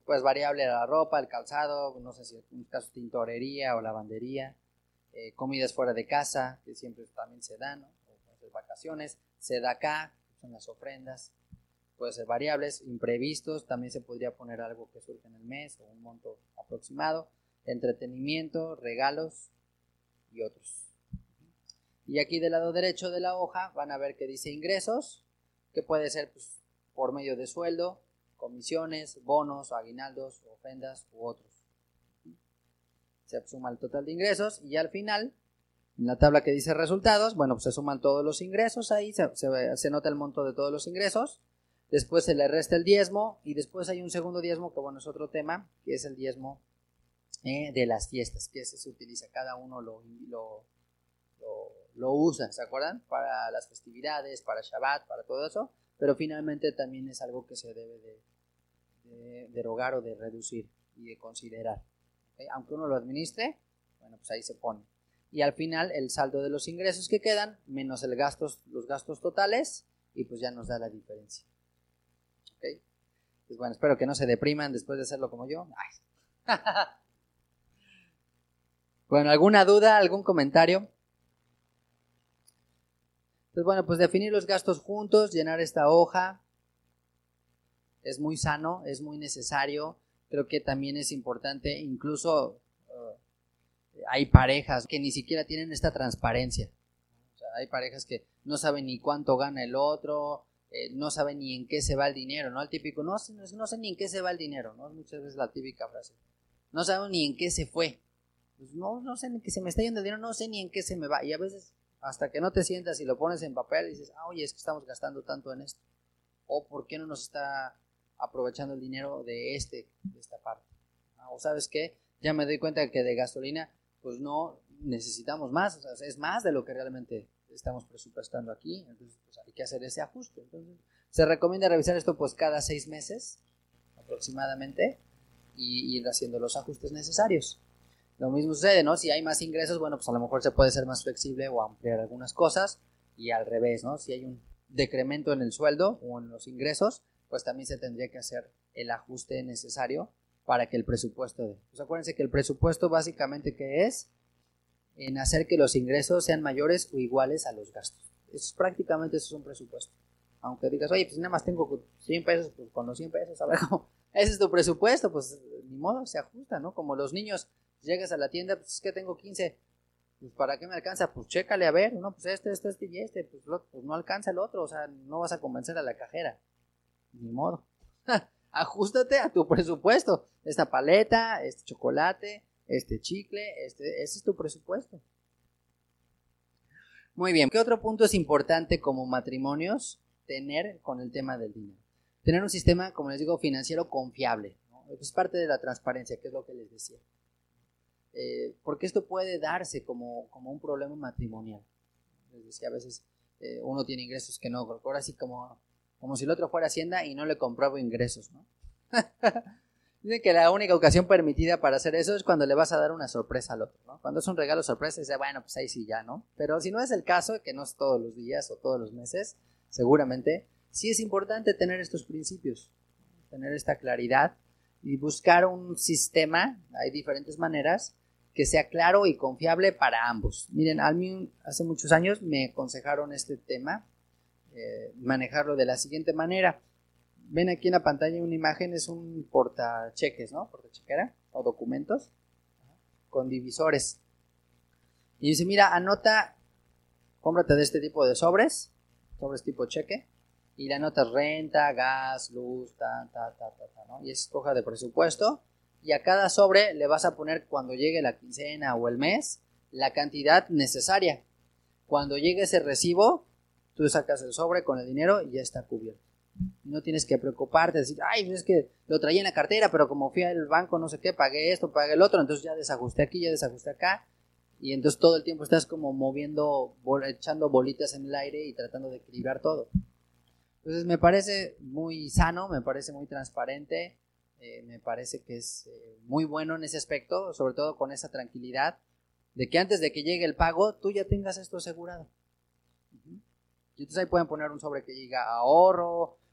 pues variable la ropa, el calzado, no sé si en un caso tintorería o lavandería, eh, comidas fuera de casa, que siempre también se dan, ¿no? O vacaciones, se da acá, son las ofrendas, puede ser variables, imprevistos, también se podría poner algo que surge en el mes o un monto aproximado, entretenimiento, regalos y otros. Y aquí del lado derecho de la hoja van a ver que dice ingresos, que puede ser pues, por medio de sueldo, comisiones, bonos, aguinaldos, ofrendas u otros. Se suma el total de ingresos y al final, en la tabla que dice resultados, bueno, pues se suman todos los ingresos ahí, se, se, se nota el monto de todos los ingresos, después se le resta el diezmo y después hay un segundo diezmo que bueno es otro tema, que es el diezmo eh, de las fiestas, que ese se utiliza, cada uno lo, lo, lo, lo usa, ¿se acuerdan? Para las festividades, para Shabbat, para todo eso, pero finalmente también es algo que se debe de, de derogar o de reducir y de considerar. ¿Okay? Aunque uno lo administre, bueno, pues ahí se pone. Y al final el saldo de los ingresos que quedan, menos el gastos, los gastos totales, y pues ya nos da la diferencia. ¿Okay? Pues bueno, espero que no se depriman después de hacerlo como yo. Ay. Bueno, ¿alguna duda, algún comentario? Pues bueno, pues definir los gastos juntos, llenar esta hoja, es muy sano, es muy necesario. Creo que también es importante, incluso uh, hay parejas que ni siquiera tienen esta transparencia. O sea, hay parejas que no saben ni cuánto gana el otro, eh, no saben ni en qué se va el dinero, ¿no? El típico, no, no, no sé ni en qué se va el dinero, ¿no? Muchas veces la típica frase. No saben ni en qué se fue. Pues no, no sé ni que se me está yendo el dinero, no sé ni en qué se me va. Y a veces, hasta que no te sientas y lo pones en papel, y dices, ah, oye, es que estamos gastando tanto en esto. O ¿por qué no nos está aprovechando el dinero de este, de esta parte? Ah, o ¿sabes qué? Ya me doy cuenta que de gasolina, pues no necesitamos más, o sea, es más de lo que realmente estamos presupuestando aquí, entonces pues hay que hacer ese ajuste. Entonces, se recomienda revisar esto pues cada seis meses aproximadamente y ir haciendo los ajustes necesarios. Lo mismo sucede, ¿no? Si hay más ingresos, bueno, pues a lo mejor se puede ser más flexible o ampliar algunas cosas, y al revés, ¿no? Si hay un decremento en el sueldo o en los ingresos, pues también se tendría que hacer el ajuste necesario para que el presupuesto dé. Pues acuérdense que el presupuesto básicamente ¿qué es? En hacer que los ingresos sean mayores o iguales a los gastos. Eso es prácticamente eso es un presupuesto. Aunque digas, oye, pues nada más tengo cien pesos, pues con los cien pesos, a ver cómo, ese es tu presupuesto, pues ni modo, se ajusta, ¿no? Como los niños, llegas a la tienda, pues es que tengo quince, pues ¿para qué me alcanza? Pues chécale a ver, no, pues este, este, este y este, pues, lo, pues no alcanza el otro, o sea, no vas a convencer a la cajera, ni modo. Ajústate a tu presupuesto, esta paleta, este chocolate, este chicle, este, ese es tu presupuesto. Muy bien, ¿qué otro punto es importante como matrimonios tener con el tema del dinero? Tener un sistema, como les digo, financiero confiable, ¿no? Es parte de la transparencia, que es lo que les decía. Eh, porque esto puede darse como, como un problema matrimonial. Les decía, a veces eh, uno tiene ingresos que no, ahora sí como, como si el otro fuera Hacienda y no le compruebo ingresos, ¿no? Dicen que la única ocasión permitida para hacer eso es cuando le vas a dar una sorpresa al otro, ¿no? Cuando es un regalo sorpresa, dice, bueno, pues ahí sí ya, ¿no? Pero si no es el caso, que no es todos los días o todos los meses, seguramente, sí es importante tener estos principios, tener esta claridad y buscar un sistema, hay diferentes maneras, que sea claro y confiable para ambos. Miren, a mí hace muchos años me aconsejaron este tema, eh, manejarlo de la siguiente manera. Ven aquí en la pantalla una imagen, es un portacheques, ¿no? Portachequera o documentos con divisores. Y dice, mira, anota, cómprate de este tipo de sobres, sobres tipo cheque, y le anotas renta, gas, luz, ta, ta, ta, ta, ta, ¿no? Y es hoja de presupuesto. Y a cada sobre le vas a poner cuando llegue la quincena o el mes la cantidad necesaria. Cuando llegue ese recibo, tú sacas el sobre con el dinero y ya está cubierto. No tienes que preocuparte, decir, ay, es que lo traía en la cartera, pero como fui al banco no sé qué, pagué esto, pagué el otro, entonces ya desajusté aquí, ya desajusté acá. Y entonces todo el tiempo estás como moviendo, echando bolitas en el aire y tratando de equilibrar todo. Entonces me parece muy sano, me parece muy transparente. Eh, me parece que es eh, muy bueno en ese aspecto, sobre todo con esa tranquilidad de que antes de que llegue el pago tú ya tengas esto asegurado. Uh-huh. Y entonces ahí pueden poner un sobre que diga ahorro,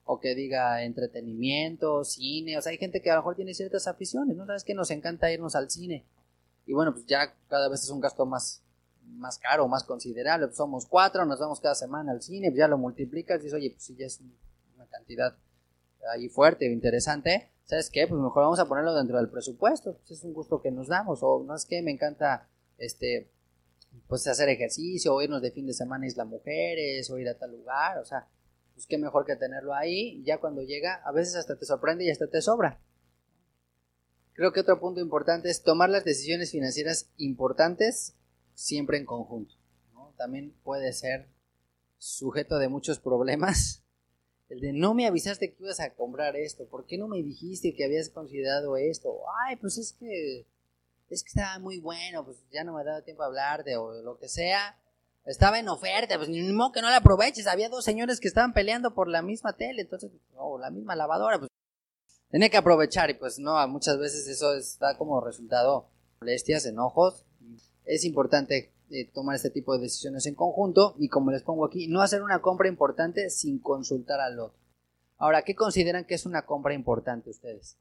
o que diga entretenimiento, cine. O sea, hay gente que a lo mejor tiene ciertas aficiones, ¿no? Sabes que nos encanta irnos al cine. Y bueno, pues ya cada vez es un gasto más, más caro, más considerable. Pues somos cuatro, nos vamos cada semana al cine, pues ya lo multiplicas y dices, oye, pues sí, ya es una cantidad ahí fuerte o interesante. ¿Sabes qué? Pues mejor vamos a ponerlo dentro del presupuesto. Pues es un gusto que nos damos. O no es que me encanta este pues hacer ejercicio, o irnos de fin de semana a Isla Mujeres, o ir a tal lugar. O sea, pues qué mejor que tenerlo ahí. Y ya cuando llega, a veces hasta te sorprende y hasta te sobra. Creo que otro punto importante es tomar las decisiones financieras importantes siempre en conjunto, ¿no? También puede ser sujeto de muchos problemas. El de no me avisaste que ibas a comprar esto, ¿por qué no me dijiste que habías considerado esto? Ay, pues es que es que estaba muy bueno, pues ya no me daba tiempo a hablarte o lo que sea. Estaba en oferta, pues ni modo que no la aproveches. Había dos señores que estaban peleando por la misma tele, entonces, o la misma lavadora, pues tenía que aprovechar. Y pues no, muchas veces eso está como resultado molestias, enojos. Es importante eh, tomar este tipo de decisiones en conjunto y, como les pongo aquí, no hacer una compra importante sin consultar al otro. Ahora, ¿qué consideran que es una compra importante ustedes?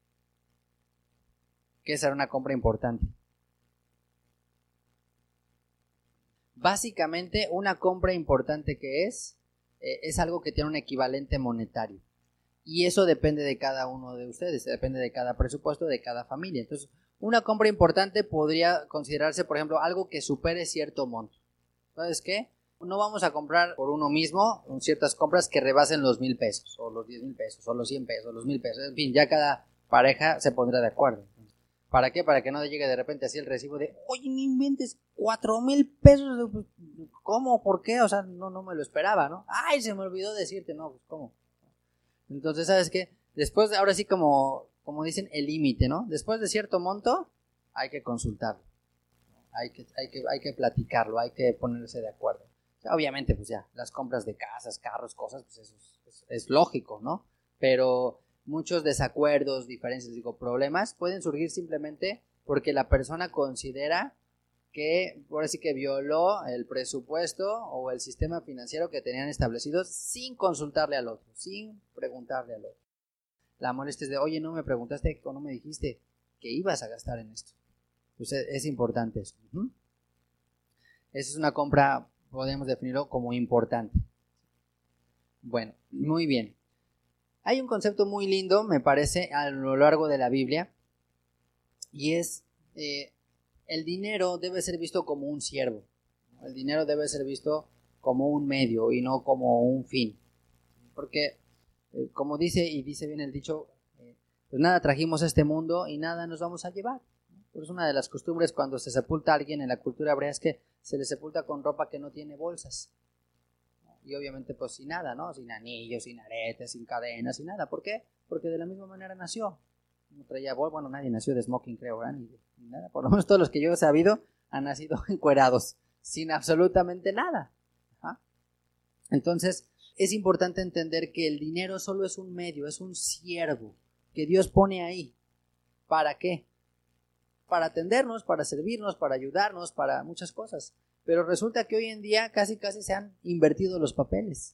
¿Qué es una compra importante? Básicamente, una compra importante que es, eh, es algo que tiene un equivalente monetario. Y eso depende de cada uno de ustedes, depende de cada presupuesto, de cada familia. Entonces, una compra importante podría considerarse, por ejemplo, algo que supere cierto monto. ¿Sabes qué? No vamos a comprar por uno mismo ciertas compras que rebasen los mil pesos, o los diez mil pesos, o los cien pesos, o los mil pesos. En fin, ya cada pareja se pondrá de acuerdo. ¿Para qué? Para que no llegue de repente así el recibo de, oye, no inventes, cuatro mil pesos. ¿Cómo? ¿Por qué? O sea, no, no me lo esperaba, ¿no? Ay, se me olvidó decirte, no, pues ¿cómo? Entonces, ¿sabes qué? Después, ahora sí, como, como dicen, el límite, ¿no? Después de cierto monto, hay que consultarlo. Hay que, hay que, hay que platicarlo, hay que ponerse de acuerdo. O sea, obviamente, pues ya, las compras de casas, carros, cosas, pues eso es, es, es lógico, ¿no? Pero muchos desacuerdos, diferencias, digo, problemas pueden surgir simplemente porque la persona considera que por así que violó el presupuesto o el sistema financiero que tenían establecidos sin consultarle al otro, sin preguntarle al otro. La molestia es de, oye, no me preguntaste o no me dijiste que ibas a gastar en esto. Entonces es importante eso. Uh-huh. Esa es una compra, podemos definirlo como importante. Bueno, muy bien. Hay un concepto muy lindo, me parece, a lo largo de la Biblia, y es eh, el dinero debe ser visto como un siervo. El dinero debe ser visto como un medio y no como un fin. Porque, eh, como dice, y dice bien el dicho, eh, pues nada trajimos a este mundo y nada nos vamos a llevar. Pues una de las costumbres cuando se sepulta a alguien en la cultura hebrea es que se le sepulta con ropa que no tiene bolsas. Y obviamente pues sin nada, ¿no? Sin anillos, sin aretes, sin cadenas, sin nada. ¿Por qué? Porque de la misma manera nació. No traía bolsa, bueno, nadie nació de smoking, creo, ¿verdad? Ni, de, ni nada. Por lo menos todos los que yo he sabido han nacido encuerados, sin absolutamente nada. ¿Ah? Entonces, es importante entender que el dinero solo es un medio, es un siervo que Dios pone ahí. ¿Para qué? Para atendernos, para servirnos, para ayudarnos, para muchas cosas. Pero resulta que hoy en día casi casi se han invertido los papeles.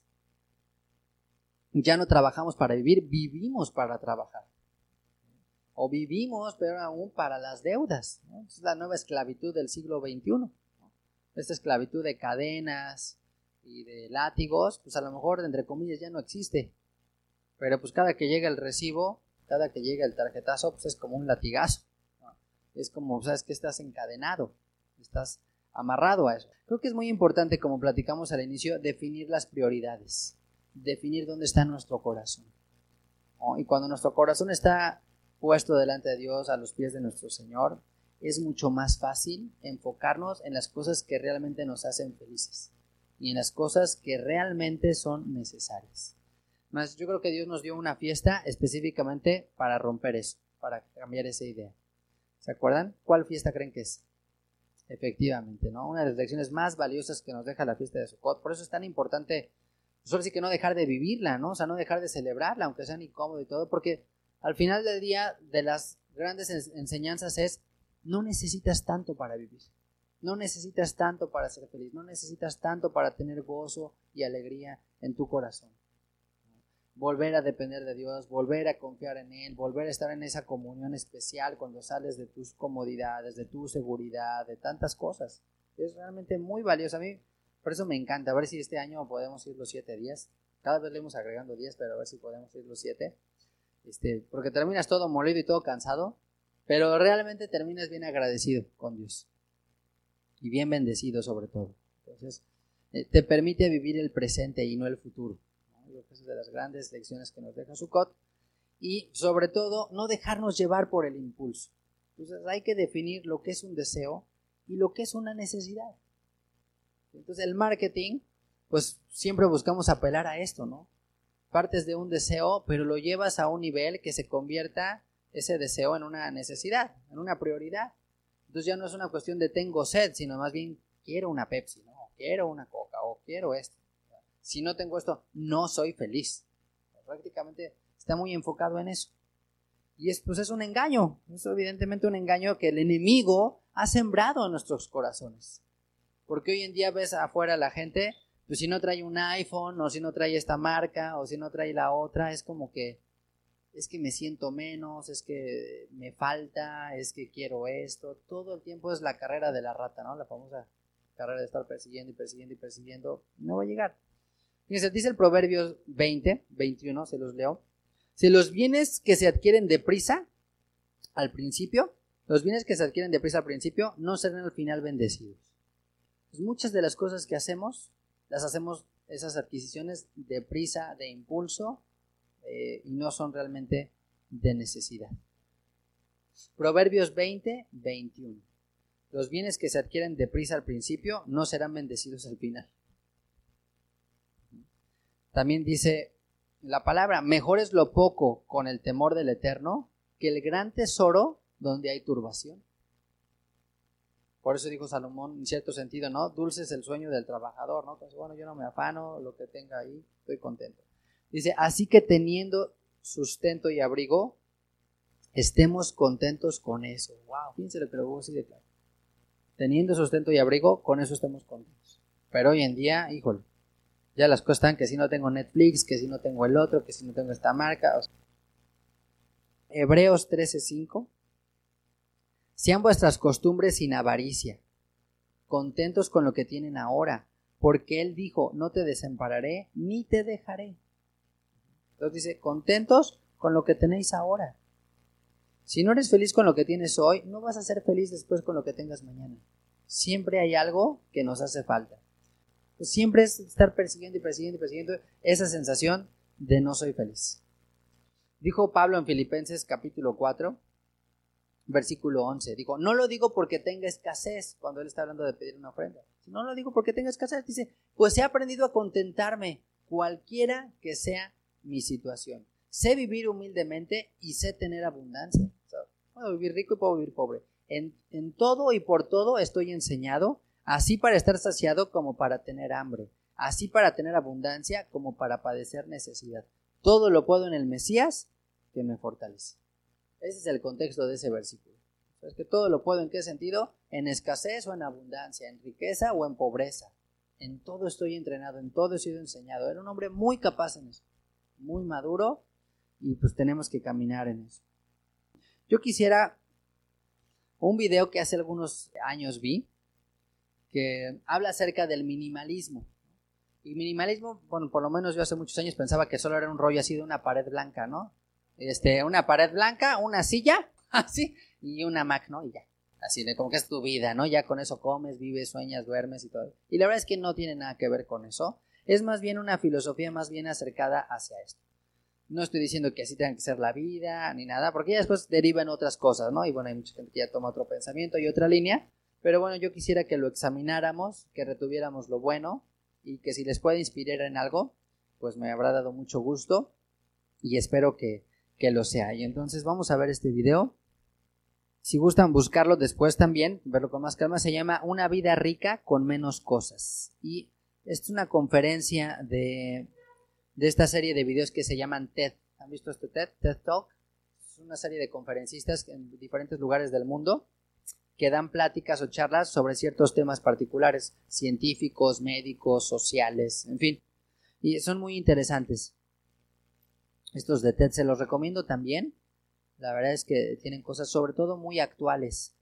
Ya no trabajamos para vivir, vivimos para trabajar. O vivimos, pero aún para las deudas, ¿no? Es la nueva esclavitud del siglo veintiuno, ¿no? Esta esclavitud de cadenas y de látigos, pues a lo mejor, entre comillas, ya no existe. Pero pues cada que llega el recibo, cada que llega el tarjetazo, pues es como un latigazo. Es como, sabes que estás encadenado, estás amarrado a eso. Creo que es muy importante, como platicamos al inicio, definir las prioridades, definir dónde está nuestro corazón, ¿no? Y cuando nuestro corazón está puesto delante de Dios, a los pies de nuestro Señor, es mucho más fácil enfocarnos en las cosas que realmente nos hacen felices y en las cosas que realmente son necesarias. Más, yo creo que Dios nos dio una fiesta específicamente para romper eso, para cambiar esa idea. ¿Se acuerdan? ¿Cuál fiesta creen que es? Efectivamente, ¿no? Una de las lecciones más valiosas que nos deja la fiesta de Sukkot. Por eso es tan importante, pues ahora sí que no dejar de vivirla, ¿no? O sea, no dejar de celebrarla, aunque sea incómodo y todo, porque al final del día, de las grandes enseñanzas es, no necesitas tanto para vivir. No necesitas tanto para ser feliz. No necesitas tanto para tener gozo y alegría en tu corazón. volver a depender de Dios, volver a confiar en Él, volver a estar en esa comunión especial cuando sales de tus comodidades, de tu seguridad, de tantas cosas. Es realmente muy valioso. A mí, por eso me encanta. A ver si este año podemos ir los siete días. Cada vez le hemos agregando diez, pero a ver si podemos ir los siete. Este, porque terminas todo molido y todo cansado, pero realmente terminas bien agradecido con Dios. Y bien bendecido sobre todo. Entonces, eh, te permite vivir el presente y no el futuro. Esa es de las grandes lecciones que nos deja Sukkot. Y sobre todo, no dejarnos llevar por el impulso. Entonces hay que definir lo que es un deseo y lo que es una necesidad. Entonces el marketing, pues siempre buscamos apelar a esto, ¿no? Partes de un deseo, pero lo llevas a un nivel que se convierta ese deseo en una necesidad, en una prioridad. Entonces ya no es una cuestión de tengo sed, sino más bien quiero una Pepsi, ¿no? Quiero una Coca o quiero esto. Si no tengo esto, no soy feliz. Prácticamente está muy enfocado en eso. Y es, pues es un engaño. Es evidentemente un engaño que el enemigo ha sembrado en nuestros corazones. Porque hoy en día ves afuera la gente, pues si no trae un iPhone, o si no trae esta marca, o si no trae la otra, es como que, es que me siento menos, es que me falta, es que quiero esto. Todo el tiempo es la carrera de la rata, ¿no? La famosa carrera de estar persiguiendo y persiguiendo y persiguiendo. No va a llegar. Fíjense, dice el Proverbios veinte, veintiuno, se los leo. Si los bienes que se adquieren deprisa al principio, los bienes que se adquieren deprisa al principio no serán al final bendecidos. Pues muchas de las cosas que hacemos, las hacemos, esas adquisiciones deprisa, de impulso, eh, y no son realmente de necesidad. Proverbios veinte, veintiuno. Los bienes que se adquieren deprisa al principio no serán bendecidos al final. También dice la palabra, mejor es lo poco con el temor del Eterno que el gran tesoro donde hay turbación. Por eso dijo Salomón, en cierto sentido, ¿no? Dulce es el sueño del trabajador, ¿no? Entonces, bueno, yo no me afano, lo que tenga ahí, estoy contento. Dice, así que teniendo sustento y abrigo, estemos contentos con eso. Wow, fíjense lo que lo voy a decir de claro. Teniendo sustento y abrigo, con eso estemos contentos. Pero hoy en día, híjole, ya las cosas están que si no tengo Netflix, que si no tengo el otro, que si no tengo esta marca. O sea, Hebreos trece cinco. Sean vuestras costumbres sin avaricia, contentos con lo que tienen ahora, porque Él dijo, no te desampararé ni te dejaré. Entonces dice, contentos con lo que tenéis ahora. Si no eres feliz con lo que tienes hoy, no vas a ser feliz después con lo que tengas mañana. Siempre hay algo que nos hace falta. Pues siempre es estar persiguiendo y persiguiendo y persiguiendo esa sensación de no soy feliz. Dijo Pablo en Filipenses capítulo cuatro, versículo once, dijo, no lo digo porque tenga escasez, cuando él está hablando de pedir una ofrenda. No lo digo porque tenga escasez, dice, pues he aprendido a contentarme cualquiera que sea mi situación. Sé vivir humildemente y sé tener abundancia. O sea, puedo vivir rico y puedo vivir pobre. En, en todo y por todo estoy enseñado, así para estar saciado como para tener hambre, así para tener abundancia como para padecer necesidad. Todo lo puedo en el Mesías que me fortalece. Ese es el contexto de ese versículo. Es que todo lo puedo, ¿en qué sentido? En escasez o en abundancia, en riqueza o en pobreza. En todo estoy entrenado, en todo he sido enseñado. Era un hombre muy capaz en eso, muy maduro, y pues tenemos que caminar en eso. Yo quisiera un video que hace algunos años vi, que habla acerca del minimalismo. Y minimalismo, bueno, por lo menos yo hace muchos años pensaba que solo era un rollo así de una pared blanca, ¿no? Este, una pared blanca, una silla, así, y una Mac, ¿no? Y ya, así, como que es tu vida, ¿no? Ya con eso comes, vives, sueñas, duermes y todo. Y la verdad es que no tiene nada que ver con eso. Es más bien una filosofía más bien acercada hacia esto. No estoy diciendo que así tenga que ser la vida, ni nada, porque ya después deriva en otras cosas, ¿no? Y bueno, hay mucha gente que ya toma otro pensamiento y otra línea. Pero bueno, yo quisiera que lo examináramos, que retuviéramos lo bueno, y que si les puede inspirar en algo, pues me habrá dado mucho gusto, y espero que que lo sea. Y entonces vamos a ver este video. Si gustan buscarlo después también, verlo con más calma, se llama Una vida rica con menos cosas. Y esta es una conferencia de, de esta serie de videos que se llaman TED. ¿Han visto este TED? TED Talk. Es una serie de conferencistas en diferentes lugares del mundo que dan pláticas o charlas sobre ciertos temas particulares, científicos, médicos, sociales, en fin. Y son muy interesantes. Estos de TED se los recomiendo también. La verdad es que tienen cosas sobre todo muy actuales.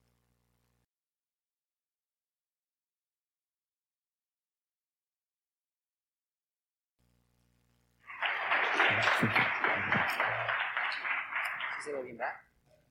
¿Sí se ve bien, verdad?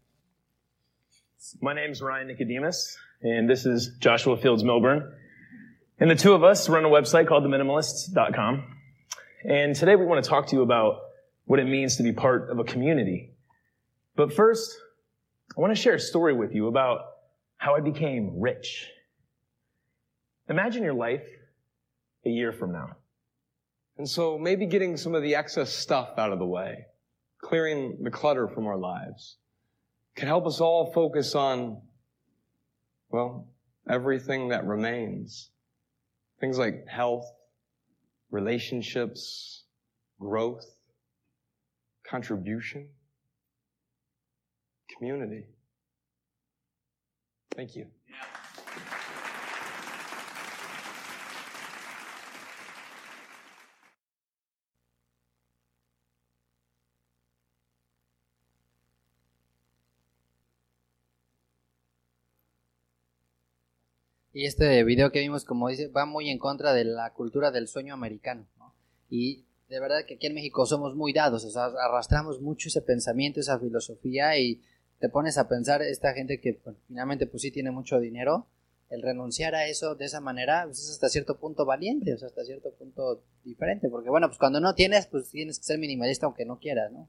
My name's Ryan Nicodemus, and this is Joshua Fields Milburn. And the two of us run a website called the minimalists dot com. And today we want to talk to you about what it means to be part of a community. But first, I want to share a story with you about how I became rich. Imagine your life a year from now. And so maybe getting some of the excess stuff out of the way, clearing the clutter from our lives, can help us all focus on, well, everything that remains. Things like health, relationships, growth, contribution, community. Thank you. Y este video que vimos, como dice, va muy en contra de la cultura del sueño americano, ¿no? Y de verdad que aquí en México somos muy dados, o sea, arrastramos mucho ese pensamiento, esa filosofía, y te pones a pensar, esta gente que bueno, finalmente pues sí tiene mucho dinero, el renunciar a eso de esa manera pues es hasta cierto punto valiente, o sea, hasta cierto punto diferente, porque bueno, pues cuando no tienes, pues tienes que ser minimalista aunque no quieras, ¿no?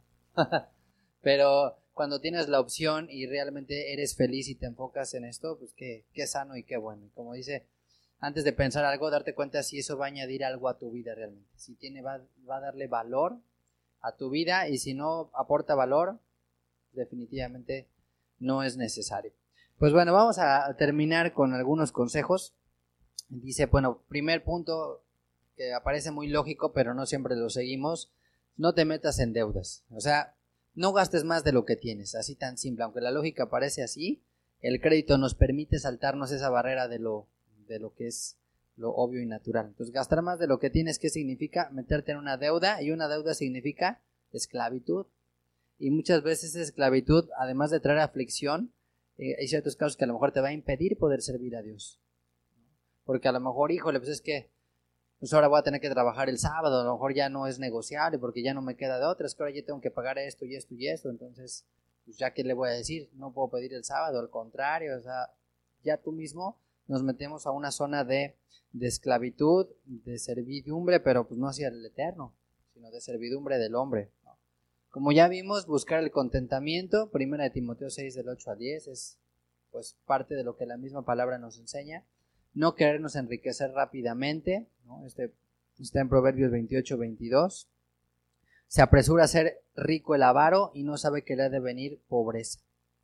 Pero cuando tienes la opción y realmente eres feliz y te enfocas en esto, pues qué, qué sano y qué bueno. Y como dice, antes de pensar algo, darte cuenta si eso va a añadir algo a tu vida realmente. Si tiene, va, va a darle valor a tu vida, y si no aporta valor, definitivamente no es necesario. Pues bueno, vamos a terminar con algunos consejos. Dice, bueno, primer punto que aparece muy lógico, pero no siempre lo seguimos: no te metas en deudas. O sea, no gastes más de lo que tienes, así tan simple. Aunque la lógica parece así, el crédito nos permite saltarnos esa barrera de lo, de lo que es lo obvio y natural. Entonces, gastar más de lo que tienes, ¿qué significa? Meterte en una deuda, y una deuda significa esclavitud. Y muchas veces esa esclavitud, además de traer aflicción, eh, hay ciertos casos que a lo mejor te va a impedir poder servir a Dios. Porque a lo mejor, híjole, pues es que pues ahora voy a tener que trabajar el sábado, a lo mejor ya no es negociable porque ya no me queda de otra, es que ahora yo tengo que pagar esto y esto y esto, entonces, pues ya qué le voy a decir, no puedo pedir el sábado, al contrario, o sea, ya tú mismo nos metemos a una zona de, de esclavitud, de servidumbre, pero pues no hacia el eterno, sino de servidumbre del hombre, ¿no? Como ya vimos, buscar el contentamiento, primera de Timoteo seis del ocho al diez, es pues parte de lo que la misma palabra nos enseña. No querernos enriquecer rápidamente, ¿no? Este está en Proverbios veintiocho veintidós. Se apresura a ser rico el avaro y no sabe que le ha de venir pobreza.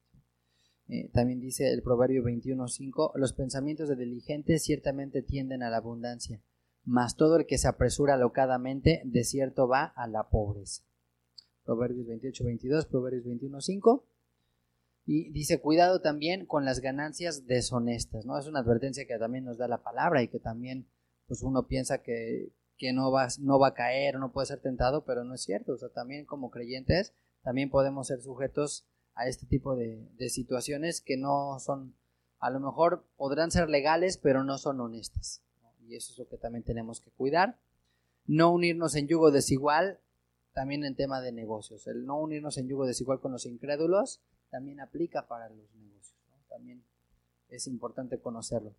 Eh, también dice el Proverbio veintiuno cinco: los pensamientos de diligente ciertamente tienden a la abundancia, mas todo el que se apresura alocadamente de cierto va a la pobreza. Proverbios veintiocho veintidós, Proverbios veintiuno cinco. Y dice, cuidado también con las ganancias deshonestas, ¿no? Es una advertencia que también nos da la palabra, y que también pues uno piensa que, que no, va, no va a caer o no puede ser tentado, pero no es cierto. O sea, también como creyentes también podemos ser sujetos a este tipo de, de situaciones que no son, a lo mejor podrán ser legales, pero no son honestas, ¿no? Y eso es lo que también tenemos que cuidar. No unirnos en yugo desigual, también en tema de negocios. El no unirnos en yugo desigual con los incrédulos también aplica para los negocios, ¿no? También es importante conocerlo.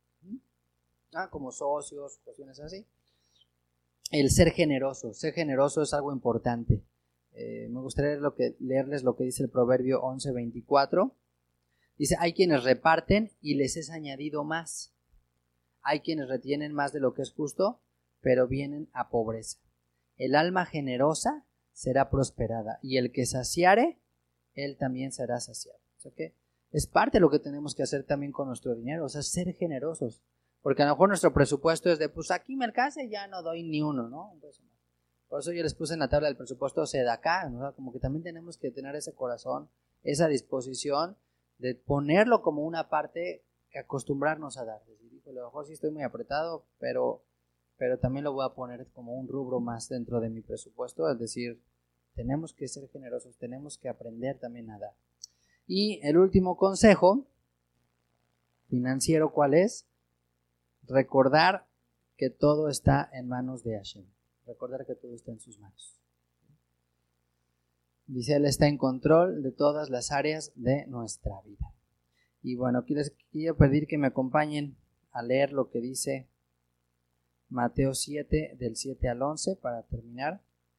Ah, como socios, cuestiones así. El ser generoso. Ser generoso es algo importante. Eh, me gustaría leer lo que, leerles lo que dice el Proverbio once veinticuatro. Dice, hay quienes reparten y les es añadido más. Hay quienes retienen más de lo que es justo, pero vienen a pobreza. El alma generosa será prosperada, y el que saciare, él también será saciado. O sea que es parte de lo que tenemos que hacer también con nuestro dinero, o sea, ser generosos. Porque a lo mejor nuestro presupuesto es de, pues aquí me alcanza y ya no doy ni uno, ¿no? Entonces, por eso yo les puse en la tabla del presupuesto sedacá, ¿no? Como que también tenemos que tener ese corazón, esa disposición de ponerlo como una parte que acostumbrarnos a dar. Es decir, a lo mejor sí estoy muy apretado, pero, pero también lo voy a poner como un rubro más dentro de mi presupuesto, es decir, Tenemos que ser generosos, tenemos que aprender también a dar. Y el último consejo financiero, ¿cuál es? Recordar que todo está en manos de Hashem. Recordar que todo está en sus manos. Dice, Él está en control de todas las áreas de nuestra vida. Y bueno, quiero, quiero pedir que me acompañen a leer lo que dice Mateo siete, del siete al once, para terminar.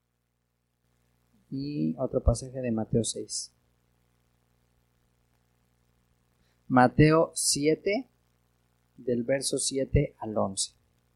Y otro pasaje de Mateo seis. Mateo siete, del verso siete al once.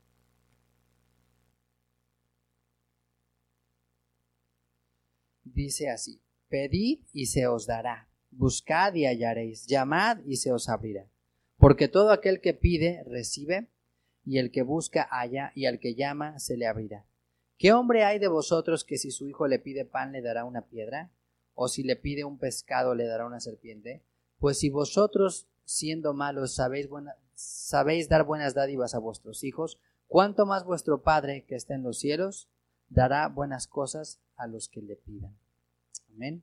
Dice así: pedid y se os dará, buscad y hallaréis, llamad y se os abrirá. Porque todo aquel que pide, recibe, y el que busca, halla, y al que llama, se le abrirá. ¿Qué hombre hay de vosotros que si su hijo le pide pan, le dará una piedra? ¿O si le pide un pescado, le dará una serpiente? Pues si vosotros, siendo malos, sabéis, buena, sabéis dar buenas dádivas a vuestros hijos, ¿cuánto más vuestro Padre, que está en los cielos, dará buenas cosas a los que le pidan? Amén.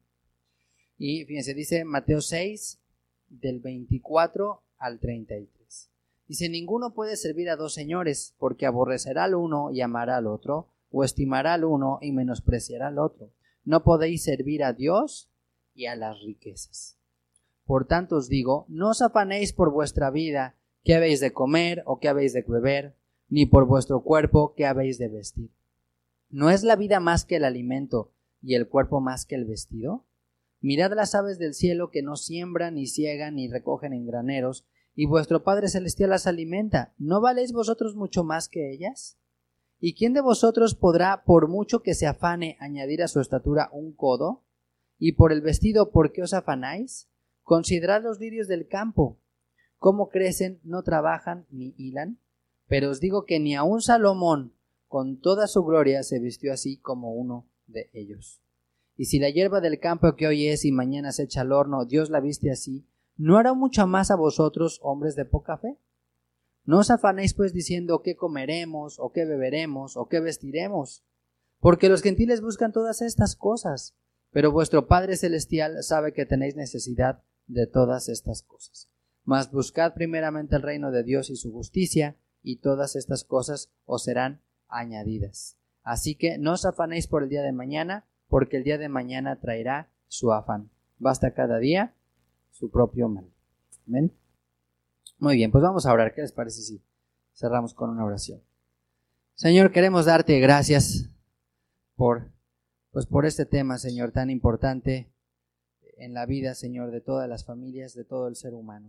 Y fíjense, dice Mateo seis, del veinticuatro al treinta y tres. Dice, ninguno puede servir a dos señores, porque aborrecerá al uno y amará al otro, o estimará al uno y menospreciará al otro. No podéis servir a Dios y a las riquezas. Por tanto os digo, no os afanéis por vuestra vida, qué habéis de comer o qué habéis de beber, ni por vuestro cuerpo, qué habéis de vestir. ¿No es la vida más que el alimento y el cuerpo más que el vestido? Mirad las aves del cielo, que no siembran, ni ciegan, ni recogen en graneros, y vuestro Padre Celestial las alimenta. ¿No valéis vosotros mucho más que ellas? ¿Y quién de vosotros podrá, por mucho que se afane, añadir a su estatura un codo? ¿Y por el vestido, por qué os afanáis? Considerad los lirios del campo, cómo crecen, no trabajan ni hilan. Pero os digo que ni aun Salomón, con toda su gloria, se vistió así como uno de ellos. Y si la hierba del campo que hoy es y mañana se echa al horno, Dios la viste así, ¿no hará mucho más a vosotros, hombres de poca fe? No os afanéis pues diciendo qué comeremos, o qué beberemos, o qué vestiremos, porque los gentiles buscan todas estas cosas, pero vuestro Padre Celestial sabe que tenéis necesidad de todas estas cosas. Mas buscad primeramente el reino de Dios y su justicia, y todas estas cosas os serán añadidas. Así que no os afanéis por el día de mañana, porque el día de mañana traerá su afán. Basta cada día su propio mal. Amén. Muy bien, pues vamos a orar. ¿Qué les parece si cerramos con una oración? Señor, queremos darte gracias por, pues por este tema, Señor, tan importante en la vida, Señor, de todas las familias, de todo el ser humano.